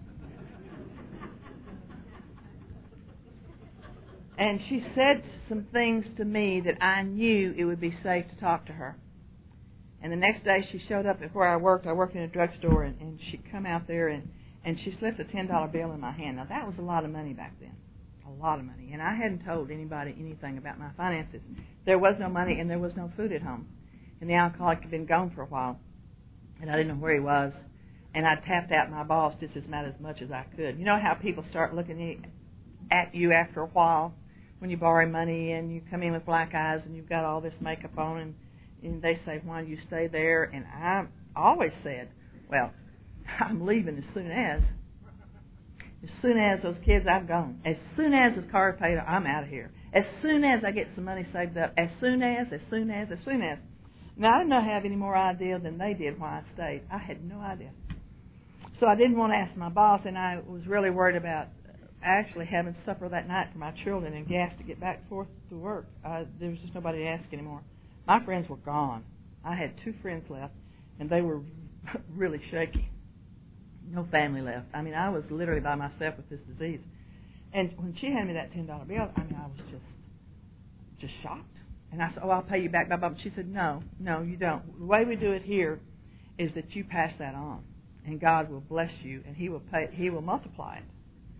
And she said some things to me that I knew it would be safe to talk to her. And the next day she showed up at where I worked. I worked in a drugstore, and she come out there, and she slipped a $10 bill in my hand. Now, that was a lot of money back then. A lot of money. And I hadn't told anybody anything about my finances. There was no money, and there was no food at home. And the alcoholic had been gone for a while, and I didn't know where he was. And I tapped out my boss just as much as I could. You know how people start looking at you after a while when you borrow money and you come in with black eyes and you've got all this makeup on, and they say, why do you stay there? And I always said, well, I'm leaving as soon as those kids, I'm gone. As soon as this car is paid, I'm out of here. As soon as I get some money saved up. As soon as. Now, I didn't have any more idea than they did why I stayed. I had no idea. So I didn't want to ask my boss, and I was really worried about actually having supper that night for my children and gas to get back forth to work. There was just nobody to ask anymore. My friends were gone. I had 2 friends left, and they were really shaky. No family left. I mean, I was literally by myself with this disease. And when she handed me that $10 bill, I mean, I was just shocked. And I said, oh, I'll pay you back. Blah, blah. She said, no, you don't. The way we do it here is that you pass that on, and God will bless you, and He will multiply it.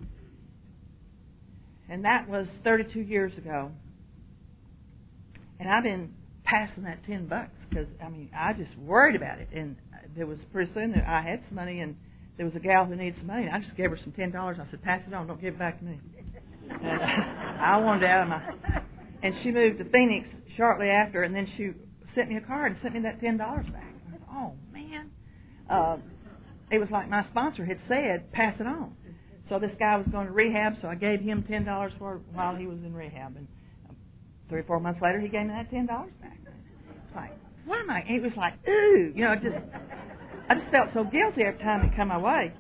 And that was 32 years ago. And I've been passing that $10 because, I mean, I just worried about it. And there was pretty soon that I had some money, and there was a gal who needed some money, and I just gave her some $10. I said, pass it on, don't give it back to me. And I wanted out of my... And she moved to Phoenix shortly after, and then she sent me a card and sent me that $10 back. I said, oh, man. It was like my sponsor had said, pass it on. So this guy was going to rehab, so I gave him $10 for it while he was in rehab. And 3 or 4 months later, he gave me that $10 back. It's like, what am I? It was like, ooh, you know, I just felt so guilty every time it come my way.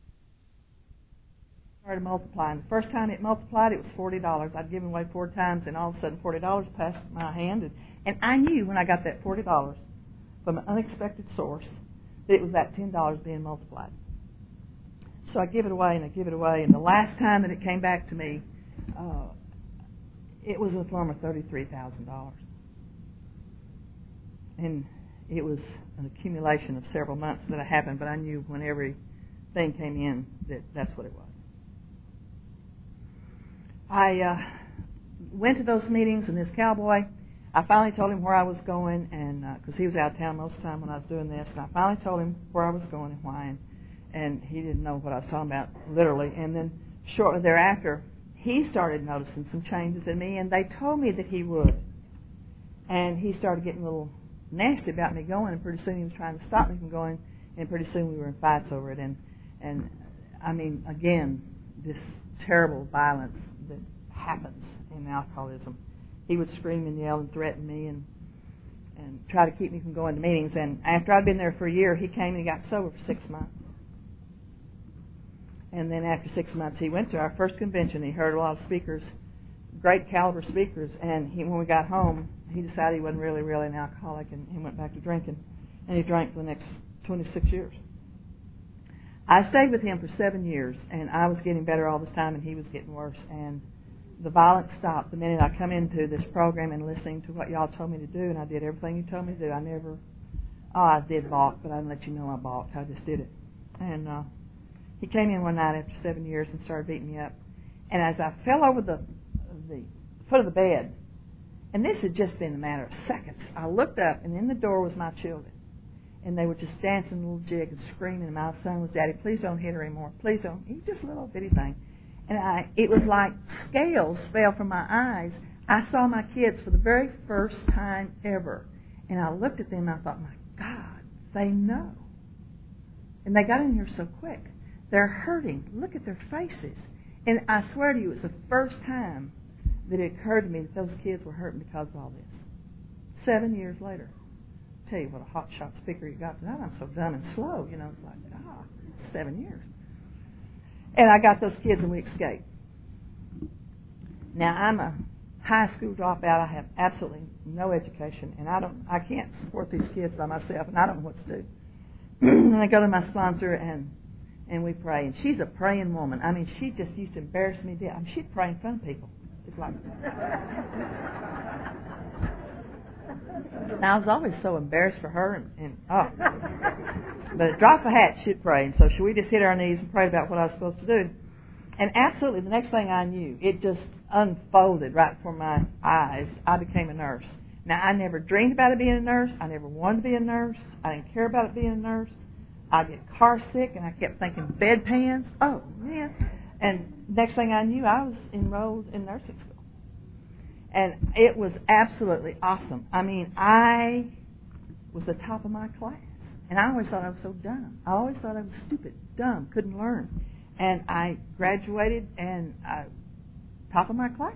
It started multiplying. The first time it multiplied, it was $40. I'd given away 4 times, and all of a sudden $40 passed my hand. And I knew when I got that $40 from an unexpected source that it was that $10 being multiplied. So I give it away, and the last time that it came back to me, it was in the form of $33,000. And it was an accumulation of several months that it happened, but I knew when everything came in that that's what it was. I went to those meetings, and this cowboy, I finally told him where I was going, and because he was out of town most of the time when I was doing this, and I finally told him where I was going and why, and he didn't know what I was talking about, literally. And then shortly thereafter, he started noticing some changes in me, and they told me that he would. And he started getting a little nasty about me going, and pretty soon he was trying to stop me from going, and pretty soon we were in fights over it. And I mean, again, this terrible violence that happens in alcoholism. He would scream and yell and threaten me and try to keep me from going to meetings. And after I'd been there for a year, he came and he got sober for 6 months. And then after 6 months, he went to our first convention. He heard a lot of speakers, great caliber speakers. And when we got home, he decided he wasn't really an alcoholic, and he went back to drinking. And he drank for the next 26 years. I stayed with him for 7 years, and I was getting better all this time, and he was getting worse. And the violence stopped the minute I come into this program and listening to what y'all told me to do, and I did everything you told me to do. I did balk, but I didn't let you know I balked. I just did it. And he came in one night after 7 years and started beating me up. And as I fell over the foot of the bed, and this had just been a matter of seconds, I looked up, and in the door was my children. And they were just dancing a little jig and screaming. And my son was, Daddy, please don't hit her anymore. Please don't. He's just a little bitty thing. And it was like scales fell from my eyes. I saw my kids for the very first time ever. And I looked at them and I thought, my God, they know. And they got in here so quick. They're hurting. Look at their faces. And I swear to you, it's the first time that it occurred to me that those kids were hurting because of all this. 7 years later. I'll tell you what a hotshot speaker you got tonight. I'm so dumb and slow. You know, it's like, 7 years. And I got those kids and we escaped. Now, I'm a high school dropout. I have absolutely no education. And I can't support these kids by myself. And I don't know what to do. And I go to my sponsor and we pray. And she's a praying woman. I mean, she just used to embarrass me. I mean, she'd pray in front of people. It's like... Now, I was always so embarrassed for her, but a drop of a hat, she'd pray. And so we just hit our knees and prayed about what I was supposed to do. And absolutely, the next thing I knew, it just unfolded right before my eyes. I became a nurse. Now, I never dreamed about it being a nurse. I never wanted to be a nurse. I didn't care about it being a nurse. I'd get car sick, and I kept thinking bedpans. Oh, man. And next thing I knew, I was enrolled in nursing school. And it was absolutely awesome. I mean, I was the top of my class. And I always thought I was so dumb. I always thought I was stupid, dumb, couldn't learn. And I graduated and top of my class.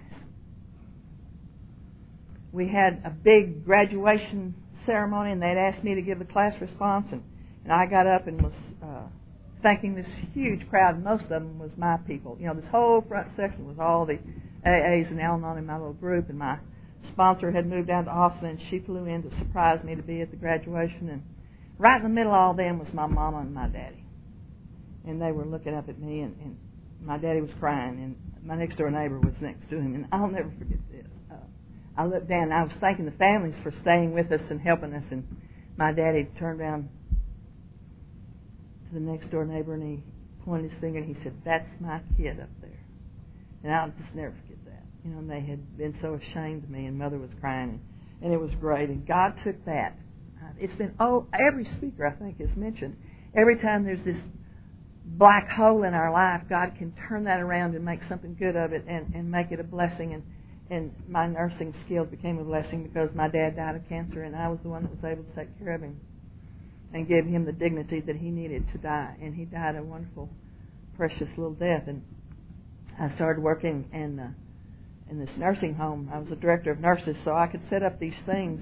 We had a big graduation ceremony, and they'd asked me to give the class response. And I got up and was thanking this huge crowd. Most of them was my people. You know, this whole front section was all the AAs and Al-Anon in my little group, and my sponsor had moved down to Austin, and she flew in to surprise me to be at the graduation. And right in the middle of all them was my mama and my daddy. And they were looking up at me, and my daddy was crying, and my next-door neighbor was next to him. And I'll never forget this. I looked down, and I was thanking the families for staying with us and helping us, and my daddy turned around to the next-door neighbor, and he pointed his finger, and he said, "That's my kid up there." And I'll just never forget that. You know, and they had been so ashamed of me, and Mother was crying, and it was great. And God took that. It's been, every speaker, I think, has mentioned, every time there's this black hole in our life, God can turn that around and make something good of it and make it a blessing. And my nursing skills became a blessing because my dad died of cancer, and I was the one that was able to take care of him and give him the dignity that he needed to die. And he died a wonderful, precious little death. And I started working in this nursing home. I was a director of nurses, so I could set up these things.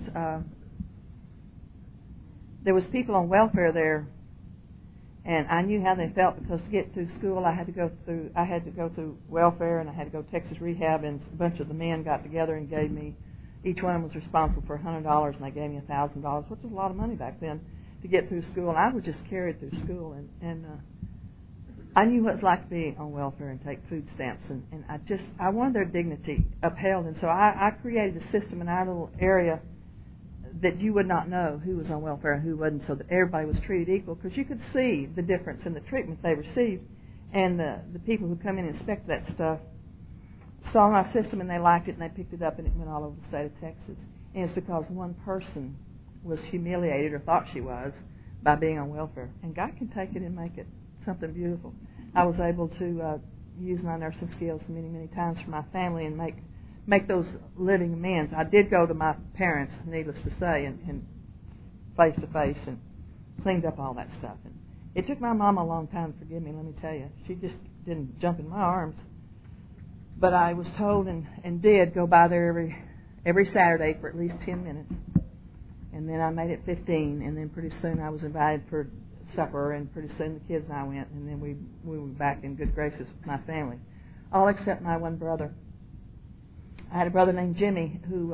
There was people on welfare there, and I knew how they felt because to get through school, I had to go through welfare, and I had to go to Texas Rehab, and a bunch of the men got together and gave me, each one of them was responsible for $100, and they gave me $1,000, which was a lot of money back then, to get through school. And I was just carried through school, and I knew what it's like to be on welfare and take food stamps, and I wanted their dignity upheld. And so I created a system in our little area that you would not know who was on welfare and who wasn't, so that everybody was treated equal, because you could see the difference in the treatment they received. And the people who come in and inspect that stuff saw my system, and they liked it, and they picked it up, and it went all over the state of Texas. And it's because one person was humiliated, or thought she was, by being on welfare. And God can take it and make it something beautiful. I was able to use my nursing skills many, many times for my family and make those living amends. I did go to my parents, needless to say, and face to face, and cleaned up all that stuff. And it took my mom a long time to forgive me, let me tell you. She just didn't jump in my arms. But I was told and did go by there every Saturday for at least 10 minutes. And then I made it 15, and then pretty soon I was invited for supper, and pretty soon the kids and I went, and then we were back in good graces with my family, all except my one brother. I had a brother named Jimmy who,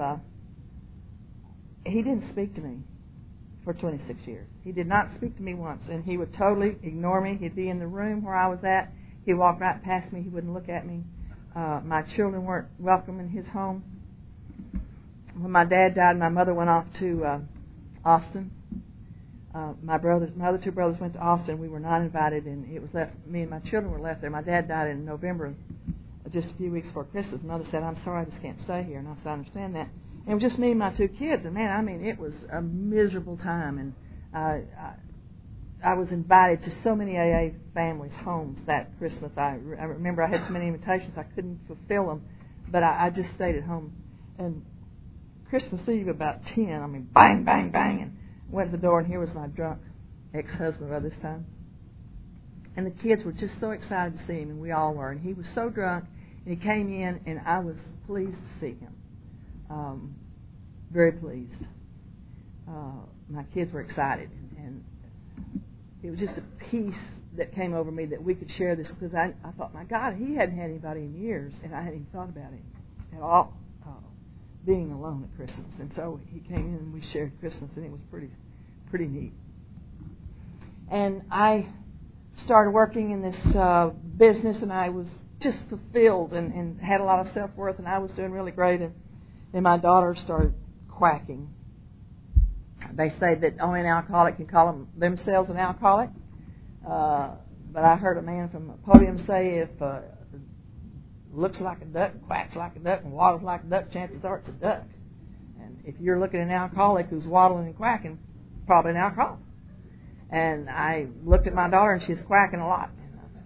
he didn't speak to me for 26 years. He did not speak to me once, and he would totally ignore me. He'd be in the room where I was at. He'd walk right past me. He wouldn't look at me. My children weren't welcome in his home. When my dad died, my mother went off to Austin. My other two brothers went to Austin. We were not invited, and it was left. Me and my children were left there. My dad died in November, just a few weeks before Christmas. Mother said, "I'm sorry, I just can't stay here." And I said, "I understand that." And it was just me and my two kids, and man, I mean, it was a miserable time. And I was invited to so many AA families' homes that Christmas. I remember I had so many invitations I couldn't fulfill them, but I just stayed at home. And Christmas Eve about 10, I mean, bang, bang, bang, and went to the door, and here was my drunk ex-husband by this time. And the kids were just so excited to see him, and we all were. And he was so drunk, and he came in, and I was pleased to see him. Very pleased. My kids were excited, and it was just a peace that came over me that we could share this, because I thought, my God, he hadn't had anybody in years, and I hadn't even thought about him at all, being alone at Christmas. And so he came in, and we shared Christmas, and it was pretty neat. And I started working in this business, and I was just fulfilled and had a lot of self-worth, and I was doing really great. And my daughter started quacking. They say that only an alcoholic can call themselves an alcoholic. But I heard a man from a podium say, if looks like a duck, quacks like a duck, and waddles like a duck, chances are it's a duck. And if you're looking at an alcoholic who's waddling and quacking, probably an alcoholic. And I looked at my daughter, and she's quacking a lot.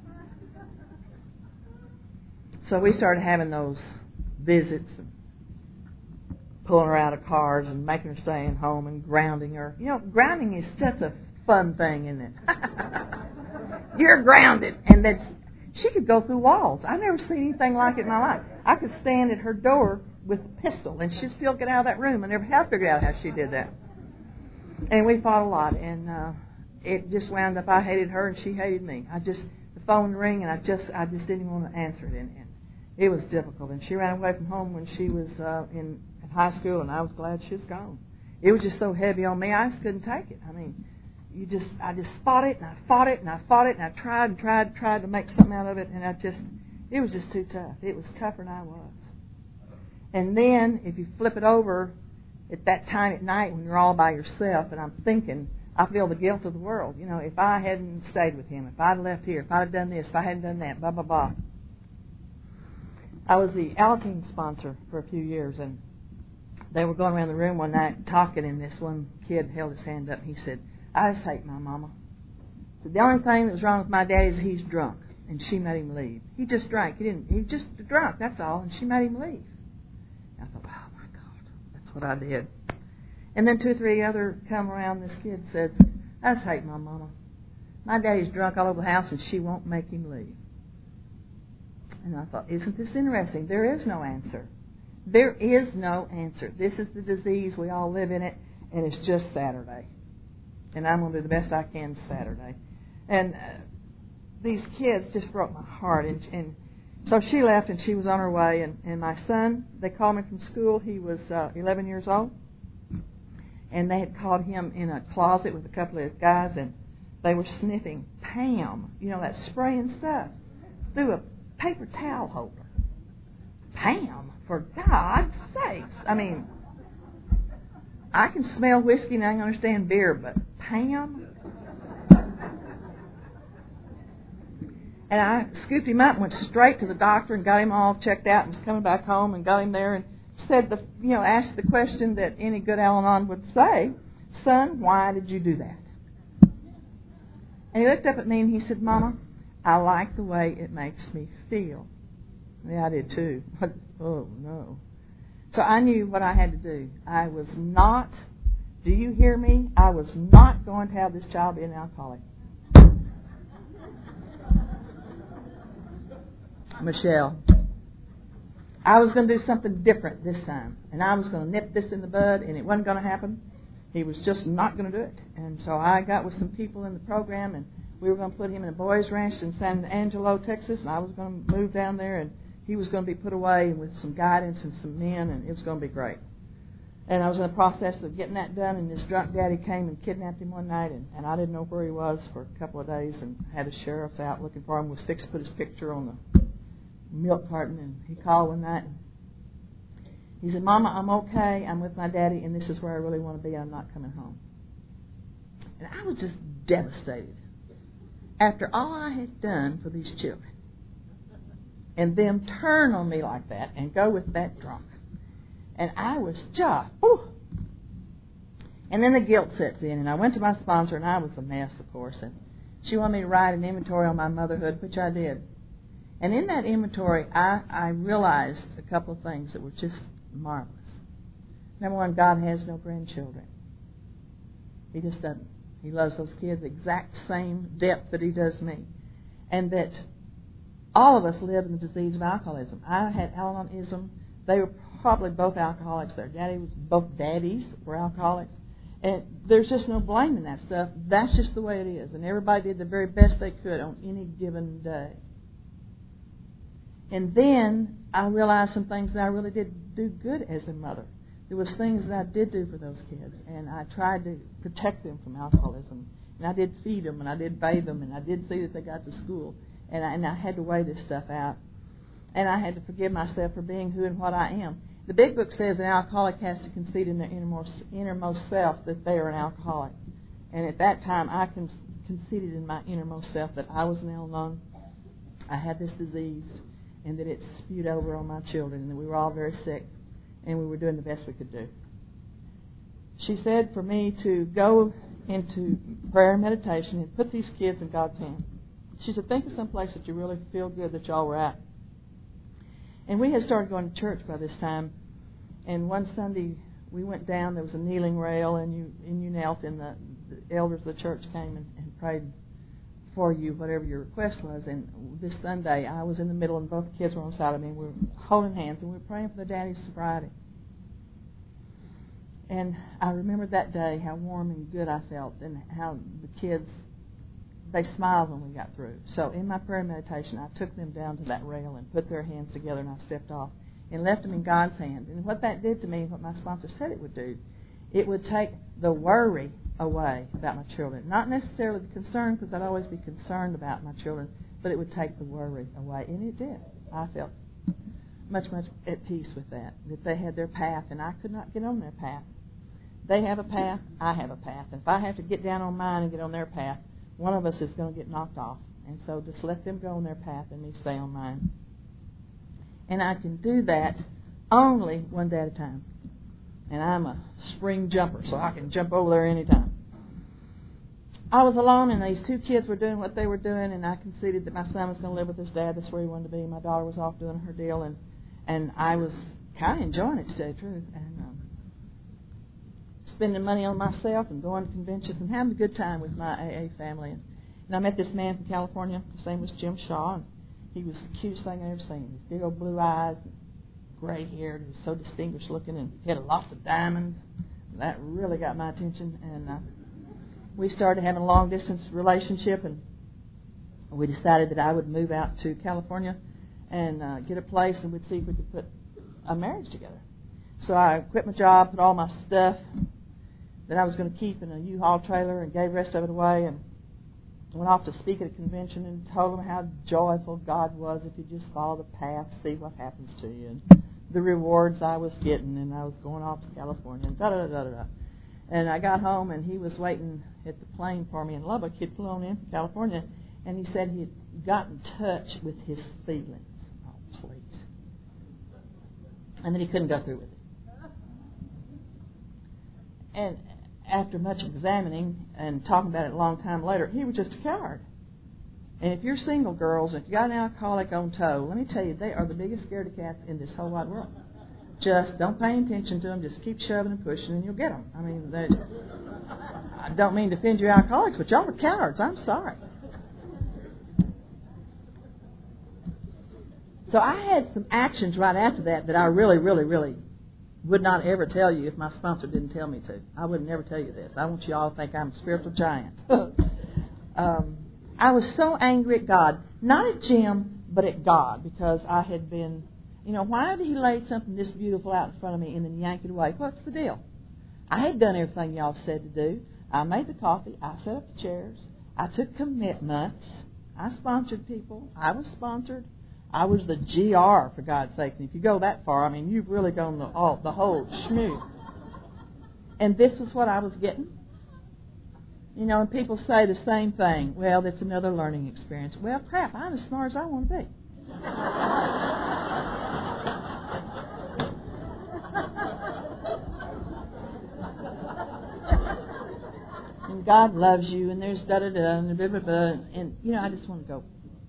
So we started having those visits and pulling her out of cars and making her stay at home and grounding her. You know, grounding is just a fun thing, isn't it? You're grounded. And she could go through walls. I've never seen anything like it in my life. I could stand at her door with a pistol, and she'd still get out of that room. I never have figured out how she did that. And we fought a lot, and it just wound up, I hated her and she hated me. The phone rang, and I just didn't want to answer it. And it was difficult. And she ran away from home when she was in high school, and I was glad she was gone. It was just so heavy on me, I just couldn't take it. I mean, I just fought it, and I fought it, and I fought it, and I tried to make something out of it, and it was just too tough. It was tougher than I was. And then, if you flip it over, at that time at night when you're all by yourself, and I'm thinking, I feel the guilt of the world. You know, if I hadn't stayed with him, if I'd left here, if I'd have done this, if I hadn't done that, blah, blah, blah. I was the Alateen sponsor for a few years, and they were going around the room one night talking, and this one kid held his hand up, and he said, I just hate my mama. He said, the only thing that was wrong with my dad is he's drunk, and she made him leave. He just drank. He was just drunk, that's all, and she made him leave. And I thought, oh, my God, that's what I did. And then 2 or 3 other come around. This kid said, I just hate my mama. My daddy's drunk all over the house, and she won't make him leave. And I thought, isn't this interesting? There is no answer. There is no answer. This is the disease. We all live in it, and it's just Saturday. And I'm going to do the best I can Saturday. And these kids just broke my heart. And so she left, and she was on her way. And my son, they called me from school. He was 11 years old. And they had caught him in a closet with a couple of guys, and they were sniffing Pam, you know, that spraying stuff, through a paper towel holder. Pam, for God's sakes. I mean, I can smell whiskey and I can understand beer, but Pam? And I scooped him up and went straight to the doctor and got him all checked out, and was coming back home and got him there and said, asked the question that any good Al-Anon would say, son, why did you do that? And he looked up at me and he said, Mama, I like the way it makes me feel. Yeah, I did too. Oh, no. So I knew what I had to do. I was not, do you hear me? I was not going to have this child be an alcoholic. Michelle, I was going to do something different this time. And I was going to nip this in the bud, and it wasn't going to happen. He was just not going to do it. And so I got with some people in the program, and we were going to put him in a boys' ranch in San Angelo, Texas, and I was going to move down there, and he was going to be put away with some guidance and some men, and it was going to be great. And I was in the process of getting that done, and this drunk daddy came and kidnapped him one night, and I didn't know where he was for a couple of days, and had the sheriffs out looking for him. Was fixed to put his picture on the milk carton, and he called one night. He said, Mama, I'm okay. I'm with my daddy, and this is where I really want to be. I'm not coming home. And I was just devastated. After all I had done for these children, and them turn on me like that and go with that drunk. And I was just, ooh. And then the guilt sets in, and I went to my sponsor, and I was a mess, of course, and she wanted me to write an inventory on my motherhood, which I did. And in that inventory, I realized a couple of things that were just marvelous. Number one, God has no grandchildren. He just doesn't. He loves those kids the exact same depth that He does me. And that all of us live in the disease of alcoholism. I had Al-Anon-ism. They were probably both alcoholics. Both daddies were alcoholics. And there's just no blame in that stuff. That's just the way it is. And everybody did the very best they could on any given day. And then I realized some things that I really did do good as a mother. There was things that I did do for those kids. And I tried to protect them from alcoholism. And I did feed them, and I did bathe them, and I did see that they got to school. And I had to weigh this stuff out. And I had to forgive myself for being who and what I am. The Big Book says an alcoholic has to concede in their innermost self that they are an alcoholic. And at that time, I conceded in my innermost self that I was an Al-Anon, I had this disease, and that it spewed over on my children, and that we were all very sick, and we were doing the best we could do. She said for me to go into prayer and meditation and put these kids in God's hand. She said, think of some place that you really feel good that y'all were at. And we had started going to church by this time. And one Sunday we went down, there was a kneeling rail, and you knelt, and the elders of the church came and prayed for you, whatever your request was. And this Sunday I was in the middle, and both kids were on the side of me, and we were holding hands, and we were praying for the daddy's sobriety. And I remembered that day how warm and good I felt, and how the kids, they smiled when we got through. So in my prayer and meditation, I took them down to that rail and put their hands together, and I stepped off and left them in God's hand. And what that did to me, what my sponsor said it would do, it would take the worry away about my children. Not necessarily the concern, because I'd always be concerned about my children, but it would take the worry away. And it did. I felt much at peace with that they had their path, and I could not get on their path. They have a path, I have a path. And if I have to get down on mine and get on their path, one of us is going to get knocked off. And so just let them go on their path and me stay on mine. And I can do that only one day at a time. And I'm a spring jumper, so I can jump over there anytime. I was alone, and these two kids were doing what they were doing, and I conceded that my son was going to live with his dad. That's where he wanted to be. My daughter was off doing her deal, and I was kind of enjoying it, to tell you the truth. And spending money on myself and going to conventions and having a good time with my AA family. And I met this man from California. His name was Jim Shaw, and he was the cutest thing I've ever seen. His big old blue eyes, gray hair, he was so distinguished looking, and he had lots of diamonds. That really got my attention. And we started having a long-distance relationship, and we decided that I would move out to California and get a place, and we'd see if we could put a marriage together. So I quit my job, put all my stuff that I was going to keep in a U-Haul trailer, and gave the rest of it away, and went off to speak at a convention and told them how joyful God was if you just follow the path, see what happens to you, and the rewards I was getting, and I was going off to California, and da-da-da-da-da. And I got home, and he was waiting at the plane for me in Lubbock. He'd flown in from California, and he said he'd got in touch with his feelings. Oh, please. And then he couldn't go through with it. And after much examining and talking about it a long time later, he was just a coward. And if you're single girls, if you got an alcoholic on tow, let me tell you, they are the biggest scaredy cats in this whole wide world. Just don't pay attention to them. Just keep shoving and pushing, and you'll get them. I mean, I don't mean to offend you alcoholics, but y'all are cowards. I'm sorry. So I had some actions right after that I really, really, really would not ever tell you if my sponsor didn't tell me to. I would never tell you this. I want you all to think I'm a spiritual giant. I was so angry at God. Not at Jim, but at God, because I had been, why did he lay something this beautiful out in front of me and then yank it away? What's the deal? I had done everything y'all said to do. I made the coffee. I set up the chairs. I took commitments. I sponsored people. I was sponsored. I was the GR, for God's sake. And if you go that far, you've really gone the whole schmoo. And this is what I was getting. And people say the same thing. Well, that's another learning experience. Well, crap, I'm as smart as I want to be. and God loves you, and there's da-da-da, and blah, blah, blah. And, I just want to go,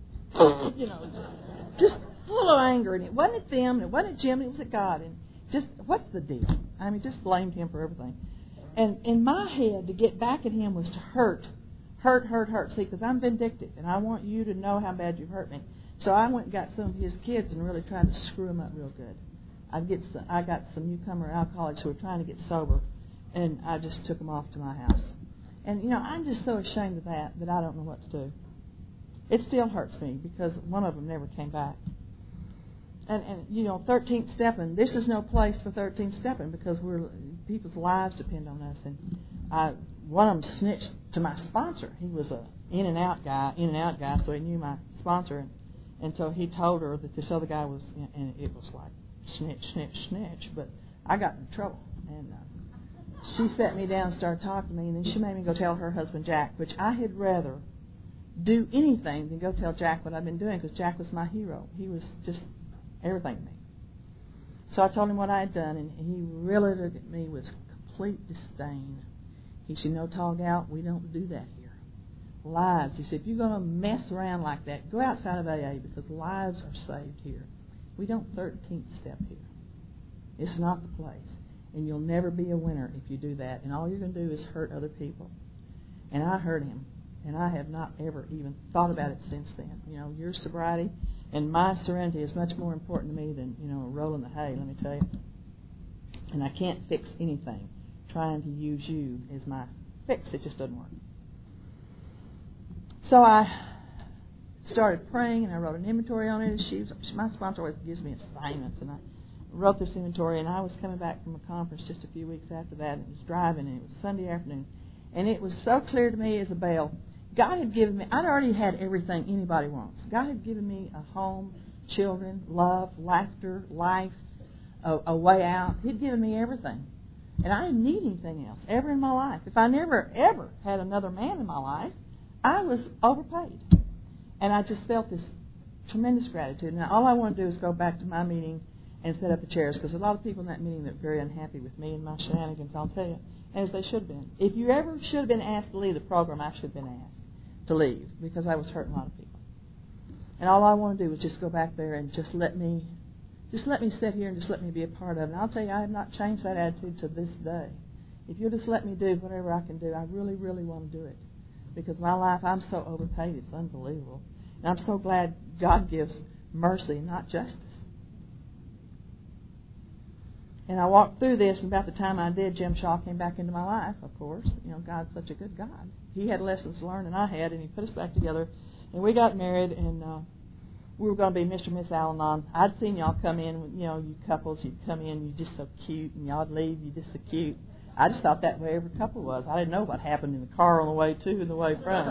just full of anger. And it wasn't at them, and it wasn't at Jim, it was at God. And just, what's the deal? Just blamed him for everything. And in my head, to get back at him was to hurt. See, because I'm vindictive, and I want you to know how bad you've hurt me. So I went and got some of his kids and really tried to screw them up real good. I got some newcomer alcoholics who were trying to get sober, and I just took them off to my house. And, I'm just so ashamed of that I don't know what to do. It still hurts me because one of them never came back. And 13th stepping, this is no place for 13th stepping because people's lives depend on us. And one of them snitched to my sponsor. He was a in and out guy, so he knew my sponsor. And so he told her that this other guy was, and it was like snitch. But I got in trouble. And she sat me down and started talking to me, and then she made me go tell her husband, Jack, which I had rather do anything than go tell Jack what I've been doing because Jack was my hero. He was just everything to me. So I told him what I had done, and he really looked at me with complete disdain. He said, Tall gal, we don't do that here. Lives. He said, if you're going to mess around like that, go outside of AA because lives are saved here. We don't 13th step here. It's not the place. And you'll never be a winner if you do that. And all you're going to do is hurt other people. And I hurt him. And I have not ever even thought about it since then. Your sobriety and my serenity is much more important to me than, rolling the hay, let me tell you. And I can't fix anything trying to use you as my fix. It just doesn't work. So I started praying, and I wrote an inventory on it. My sponsor always gives me assignments, and I wrote this inventory, and I was coming back from a conference just a few weeks after that, and I was driving, and it was Sunday afternoon. And it was so clear to me as a bell. God had given me, I'd already had everything anybody wants. God had given me a home, children, love, laughter, life, a way out. He'd given me everything. And I didn't need anything else ever in my life. If I never, ever had another man in my life, I was overpaid. And I just felt this tremendous gratitude. Now, all I want to do is go back to my meeting and set up the chairs, because a lot of people in that meeting that were very unhappy with me and my shenanigans, I'll tell you, as they should have been. If you ever should have been asked to leave the program, I should have been asked to leave, because I was hurting a lot of people. And all I want to do is just go back there and just let me sit here and just let me be a part of it. And I'll tell you, I have not changed that attitude to this day. If you'll just let me do whatever I can do, I really, really want to do it. Because my life, I'm so overpaid, it's unbelievable. And I'm so glad God gives mercy, not justice. And I walked through this, and about the time I did, Jim Shaw came back into my life, of course. God's such a good God. He had lessons learned, and I had, and he put us back together. And we got married, and we were going to be Mr. and Miss Al-Anon. I'd seen y'all come in, you couples, you'd come in, you're just so cute, and y'all'd leave, you're just so cute. I just thought that way every couple was. I didn't know what happened in the car on the way to and the way from.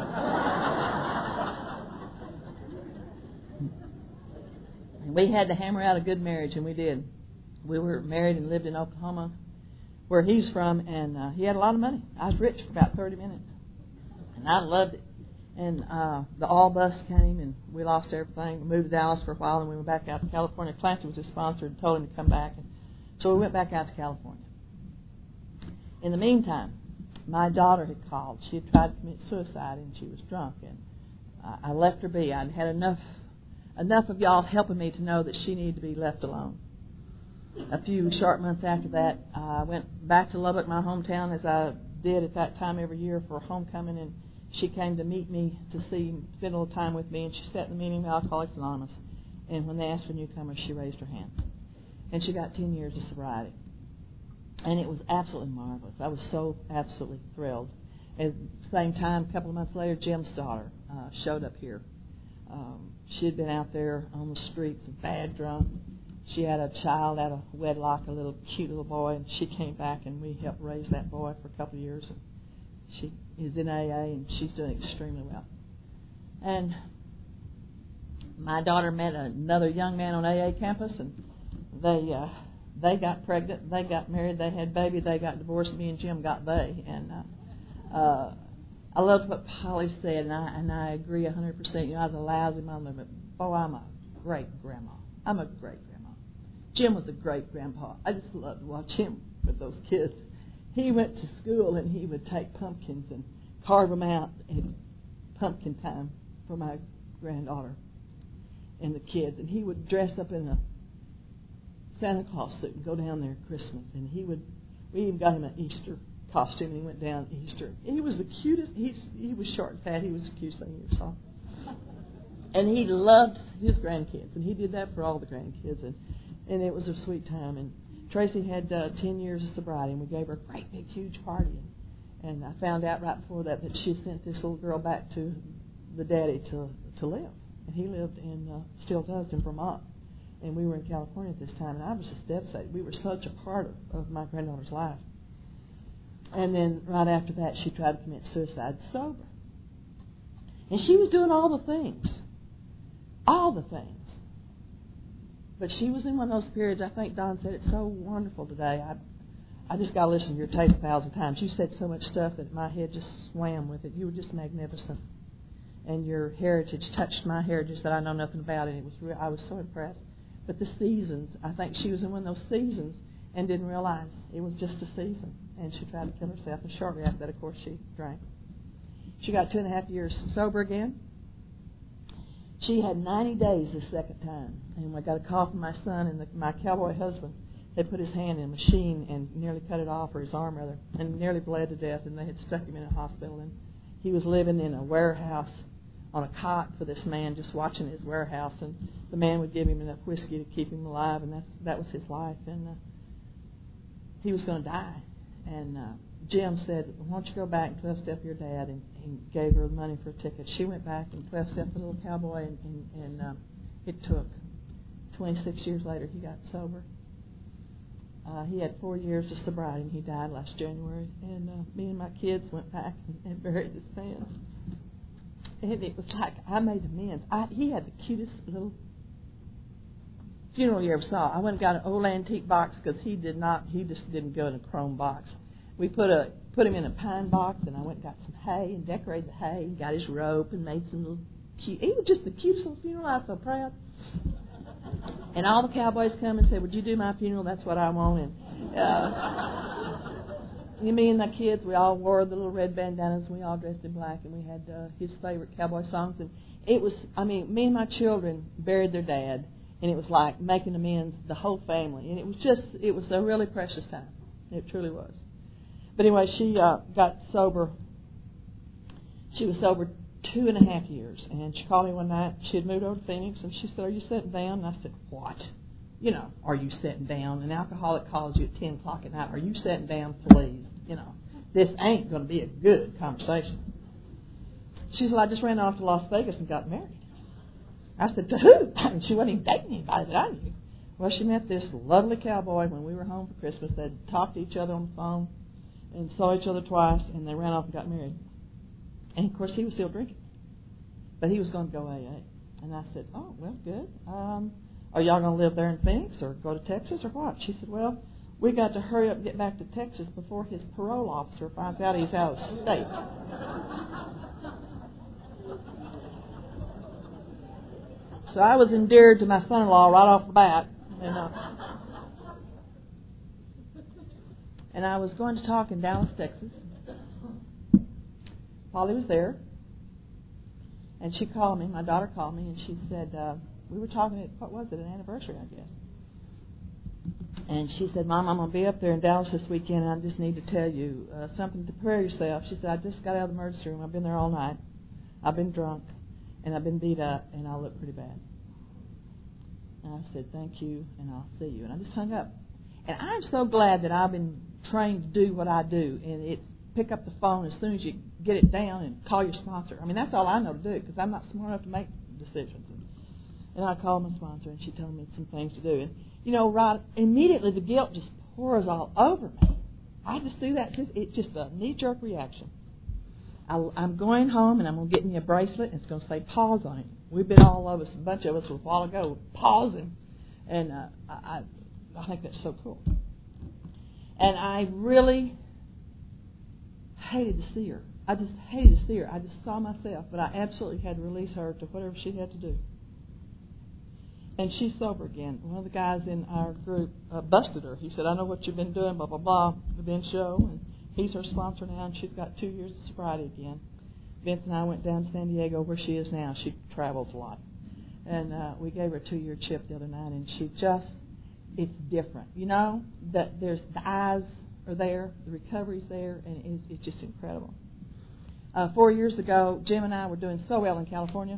And we had to hammer out a good marriage, and we did. We were married and lived in Oklahoma, where he's from, and he had a lot of money. I was rich for about 30 minutes, and I loved it. And the all bus came, and we lost everything. We moved to Dallas for a while, and we went back out to California. Clancy was his sponsor and told him to come back. And so we went back out to California. In the meantime, my daughter had called. She had tried to commit suicide, and she was drunk. And I left her be. I'd had enough of y'all helping me to know that she needed to be left alone. A few short months after that, I went back to Lubbock, my hometown, as I did at that time every year for homecoming, and she came to meet me to spend a little time with me, and she sat in the meeting of Alcoholics Anonymous. And when they asked for newcomers, she raised her hand. And she got 10 years of sobriety. And it was absolutely marvelous. I was so absolutely thrilled. At the same time, a couple of months later, Jim's daughter showed up here. She had been out there on the streets, bad drunk. She had a child out of wedlock, a little cute little boy, and she came back, and we helped raise that boy for a couple of years. And she is in AA, and she's doing extremely well. And my daughter met another young man on AA campus, and they got pregnant, they got married, they had baby, they got divorced. Me and Jim got they. And I loved what Polly said, and I agree 100%. I was a lousy mother, but boy, I'm a great grandma. I'm a great grandma. Jim was a great grandpa. I just loved to watch him with those kids. He went to school, and he would take pumpkins and carve them out at pumpkin time for my granddaughter and the kids. And he would dress up in a Santa Claus suit and go down there at Christmas. And we even got him an Easter costume, and he went down Easter. And he was the cutest. He was short and fat. He was the cutest thing you ever saw. And he loved his grandkids, and he did that for all the grandkids. And it was a sweet time. And Tracy had 10 years of sobriety, and we gave her a great big huge party. And I found out right before that she sent this little girl back to the daddy to live. And he lived still does, in Vermont. And we were in California at this time, and I was just devastated. We were such a part of my granddaughter's life. And then right after that, she tried to commit suicide sober. And she was doing all the things. All the things. But she was in one of those periods, I think Don said it so wonderful today. I just got to listen to your tape 1,000 times. You said so much stuff that my head just swam with it. You were just magnificent. And your heritage touched my heritage that I know nothing about, and I was so impressed. But the seasons, I think she was in one of those seasons and didn't realize it was just a season. And she tried to kill herself. And shortly after that, of course, she drank. She got 2.5 years sober again. She had 90 days the second time. And I got a call from my son, and my cowboy husband. They put his hand in a machine and nearly cut it off, or his arm rather, and nearly bled to death. And they had stuck him in a hospital. And he was living in a warehouse on a cot for this man, just watching his warehouse. And the man would give him enough whiskey to keep him alive, and that was his life. And he was going to die. And Jim said, why don't you go back and 12-step your dad, and gave her money for a ticket. She went back and 12-stepped the little cowboy, and it took 26 years later he got sober. He had 4 years of sobriety, and he died last January. And me and my kids went back and buried this man. And it was like I made amends. He had the cutest little funeral you ever saw. I went and got an old antique box because he just didn't go in a chrome box. We put him in a pine box, and I went and got some hay and decorated the hay and got his rope and made some little cute. He was just the cutest little funeral. I was so proud. And all the cowboys come and say, would you do my funeral? That's what I want. And me and my kids, we all wore the little red bandanas. We all dressed in black, and we had his favorite cowboy songs. And it was, me and my children buried their dad, and it was like making amends, the whole family. And it was a really precious time. It truly was. But anyway, she got sober. She was sober 2.5 years. And she called me one night. She had moved over to Phoenix, and she said, are you sitting down? And I said, what? Are you sitting down? An alcoholic calls you at 10 o'clock at night. Are you sitting down, please? This ain't going to be a good conversation. She said, I just ran off to Las Vegas and got married. I said, to who? And she wasn't even dating anybody that I knew. Well, she met this lovely cowboy when we were home for Christmas. They'd talked to each other on the phone and saw each other twice, and they ran off and got married. And, of course, he was still drinking. But he was going to go AA. And I said, oh, well, good. Are y'all going to live there in Phoenix or go to Texas or what? She said, well, we got to hurry up and get back to Texas before his parole officer finds out he's out of state. So I was endeared to my son-in-law right off the bat. And I was going to talk in Dallas, Texas. Polly was there. And she called me, my daughter called me, and she said, we were talking at, what was it, an anniversary, I guess. And she said, Mom, I'm going to be up there in Dallas this weekend, and I just need to tell you something to prepare yourself. She said, I just got out of the emergency room. I've been there all night. I've been drunk, and I've been beat up, and I look pretty bad. And I said, thank you, and I'll see you. And I just hung up. And I'm so glad that I've been trained to do what I do, and it's pick up the phone as soon as you get it down and call your sponsor. That's all I know to do because I'm not smart enough to make decisions. And I called my sponsor, and she told me some things to do. And, right immediately the guilt just pours all over me. I just do that. It's just a knee-jerk reaction. I'm going home, and I'm going to get me a bracelet, and it's going to say pause on it. We've been all of us, a bunch of us a while ago, pausing. And I think that's so cool. And I really hated to see her. I just hated to see her. I just saw myself, but I absolutely had to release her to whatever she had to do. And she's sober again. One of the guys in our group busted her. He said, I know what you've been doing, blah, blah, blah, the Ben show. And He's her sponsor now, and she's got 2 years of sobriety again. Vince and I went down to San Diego where she is now. She travels a lot. And we gave her a 2-year chip the other night, and she just, it's different. You know, that there's the eyes are there, the recovery's there, and it's just incredible. 4 years ago, Jim and I were doing so well in California.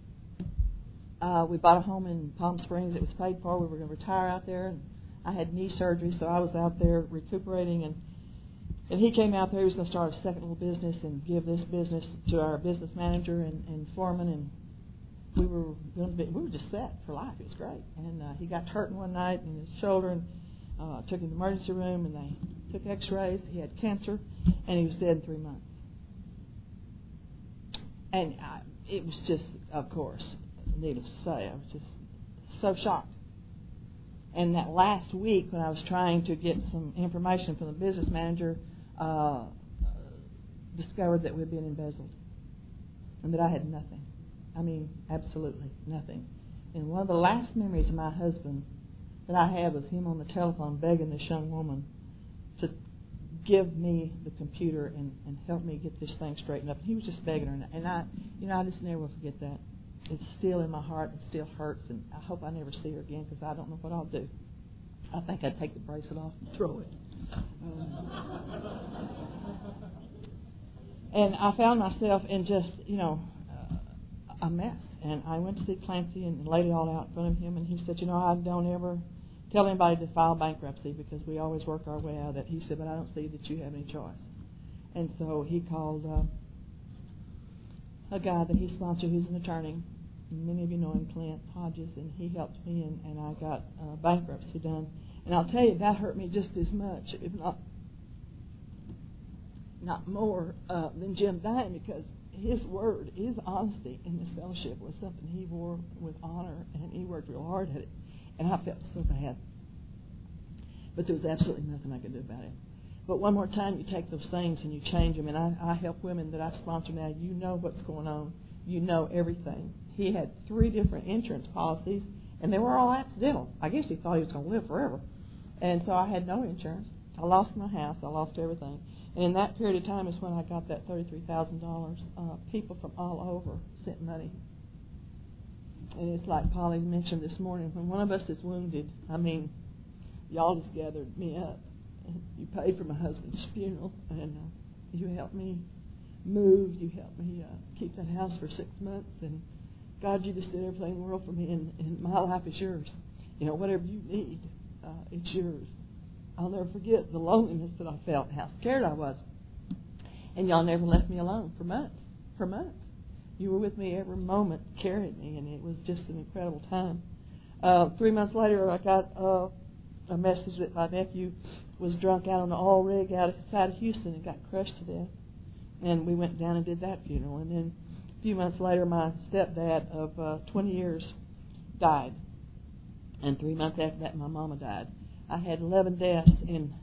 We bought a home in Palm Springs. It was paid for. We were going to retire out there. And I had knee surgery, so I was out there recuperating. And he came out there. He was going to start a second little business and give this business to our business manager and foreman. And we were just set for life. It was great. And he got hurt one night in his shoulder and took him to the emergency room, and they took x-rays. He had cancer, and he was dead in 3 months. And it was just, of course, needless to say, I was just so shocked. And that last week when I was trying to get some information from the business manager, discovered that we had been embezzled and that I had nothing. I mean, absolutely nothing. And one of the last memories of my husband that I have was him on the telephone begging this young woman to give me the computer and help me get this thing straightened up. And he was just begging her. And I just never will forget that. It's still in my heart. It still hurts. And I hope I never see her again because I don't know what I'll do. I think I'd take the bracelet off and throw it. And I found myself in just, a mess. And I went to see Clancy and laid it all out in front of him. And he said, I don't ever tell anybody to file bankruptcy because we always work our way out of it. He said, but I don't see that you have any choice. And so he called a guy that he sponsored who's an attorney. Many of you know him, Clint Hodges, and he helped me, and I got bankruptcy done. And I'll tell you, that hurt me just as much, if not more, than Jim dying, because his word, his honesty in this fellowship was something he wore with honor, and he worked real hard at it. And I felt so bad. But there was absolutely nothing I could do about it. But one more time, you take those things and you change them. And I help women that I sponsor now. You know what's going on. You know everything. He had 3 different insurance policies, and they were all accidental. I guess he thought he was going to live forever. And so I had no insurance. I lost my house. I lost everything. And in that period of time is when I got that $33,000. People from all over sent money. And it's like Polly mentioned this morning, when one of us is wounded, y'all just gathered me up. And you paid for my husband's funeral, and you helped me move. You helped me keep that house for 6 months. And God, you just did everything in the world for me, and my life is yours. Whatever you need, it's yours. I'll never forget the loneliness that I felt, how scared I was. And y'all never left me alone for months. For months. You were with me every moment, carried me, and it was just an incredible time. 3 months later, I got a message that my nephew was drunk out on the oil rig outside of Houston and got crushed to death. And we went down and did that funeral. And then a few months later, my stepdad of 20 years died. And 3 months after that, my mama died. I had 4 deaths in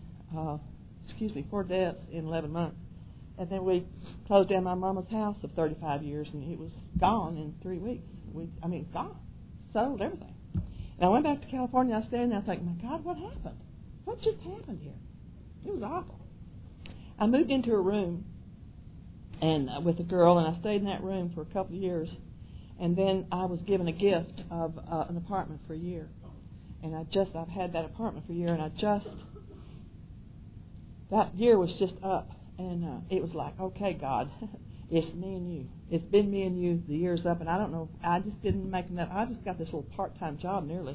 11 months. And then we closed down my mama's house of 35 years, and it was gone in 3 weeks. It's gone. Sold everything. And I went back to California. I was standing there thinking, my God, what happened? What just happened here? It was awful. I moved into a room and with a girl, and I stayed in that room for a couple of years. And then I was given a gift of an apartment for a year. And I've had that apartment for a year, and that year was just up. And it was like, okay, God, it's me and you. It's been me and you. The year's up, and I don't know. I just didn't make enough. I just got this little part-time job nearly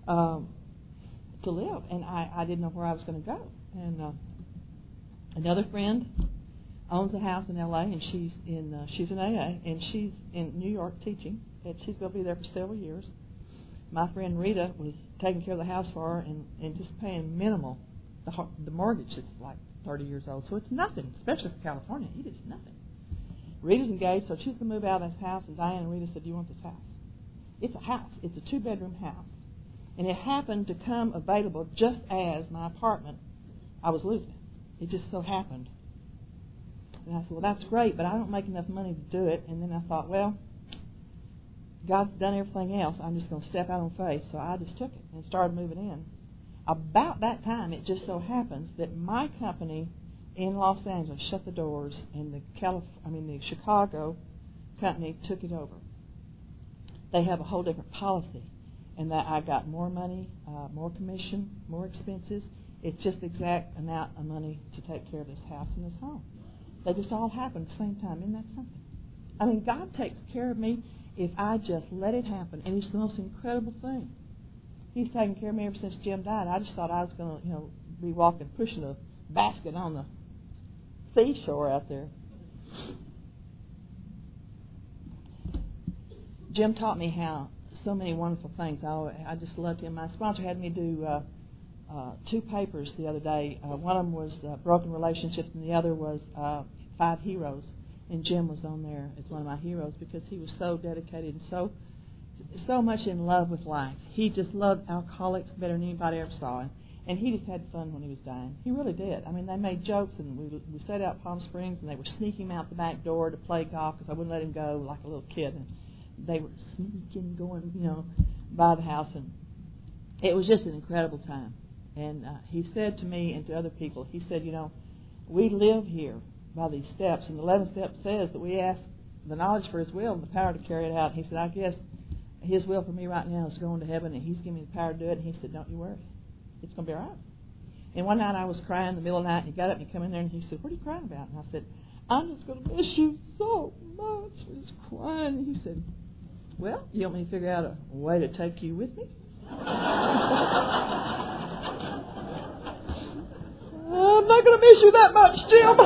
to live, and I didn't know where I was going to go. And another friend owns a house in L.A., and she's in AA, and she's in New York teaching, and she's going to be there for several years. My friend Rita was taking care of the house for her and just paying minimal. The mortgage is like 30 years old, so it's nothing, especially for California. It is nothing. Rita's engaged, so she's going to move out of this house, and Diane and Rita said, do you want this house? It's a house. It's a 2-bedroom house. And it happened to come available just as my apartment, I was losing it. It just so happened. And I said, well, that's great, but I don't make enough money to do it. And then I thought, well, God's done everything else. I'm just going to step out on faith. So I just took it and started moving in. About that time, it just so happens that my company in Los Angeles shut the doors, and the Chicago company took it over. They have a whole different policy, and that I got more money, more commission, more expenses. It's just the exact amount of money to take care of this house and this home. They just all happen at the same time. Isn't that something? I mean, God takes care of me if I just let it happen, and it's the most incredible thing. He's taken care of me ever since Jim died. I just thought I was going to, be walking, pushing a basket on the seashore out there. Jim taught me how so many wonderful things. I just loved him. My sponsor had me do 2 papers the other day. One of them was broken relationships, and the other was 5 heroes. And Jim was on there as one of my heroes because he was so dedicated and so much in love with life. He just loved alcoholics better than anybody ever saw. And he just had fun when he was dying. He really did. I mean, they made jokes, and we set out Palm Springs, and they were sneaking him out the back door to play golf because I wouldn't let him go like a little kid. And they were sneaking, going, by the house. And it was just an incredible time. And he said to me and to other people, he said, we live here by these steps. And the 11th step says that we ask the knowledge for His will and the power to carry it out. And he said, I guess His will for me right now is going to heaven, and He's giving me the power to do it. And he said, don't you worry. It's going to be all right. And one night I was crying in the middle of the night, and he got up and he came in there and he said, what are you crying about? And I said, I'm just going to miss you so much. I was crying. And he said, well, you want me to figure out a way to take you with me? I'm not going to miss you that much, Jim.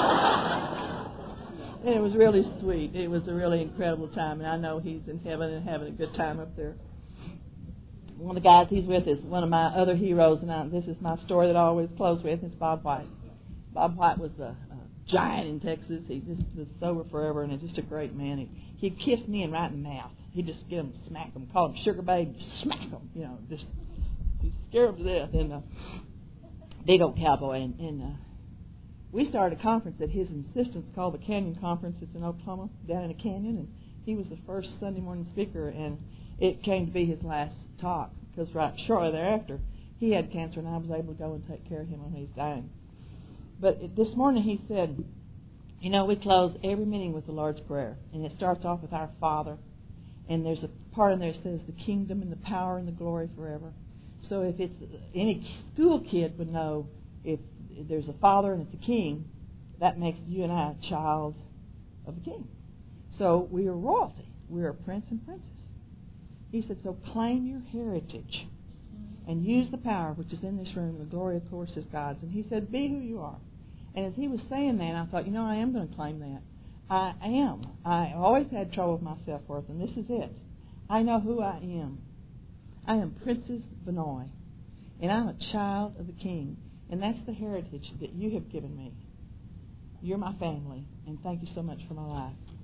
And it was really sweet. It was a really incredible time, and I know he's in heaven and having a good time up there. One of the guys he's with is one of my other heroes, and this is my story that I always close with. It's Bob White. Bob White was a giant in Texas. He just was sober forever, and just a great man. He'd kiss me and right in the mouth. He'd just get him, smack him, call him Sugar Babe, smack him, just he'd scare him to death. And big old cowboy. And we started a conference at his insistence called the Canyon Conference. It's in Oklahoma, down in a canyon, and he was the first Sunday morning speaker, and it came to be his last talk because shortly thereafter he had cancer, and I was able to go and take care of him when he was dying. But this morning he said, we close every meeting with the Lord's Prayer, and it starts off with Our Father, and there's a part in there that says the kingdom and the power and the glory forever. So if it's any school kid would know, if there's a father and it's a king, that makes you and I a child of a king. So we are royalty. We are a prince and princess. He said, so claim your heritage and use the power which is in this room. The glory, of course, is God's. And he said, be who you are. And as he was saying that, I thought, I am going to claim that. I am. I always had trouble with my self-worth, and this is it. I know who I am. I am Princess Benoit, and I'm a child of the King. And that's the heritage that you have given me. You're my family, and thank you so much for my life.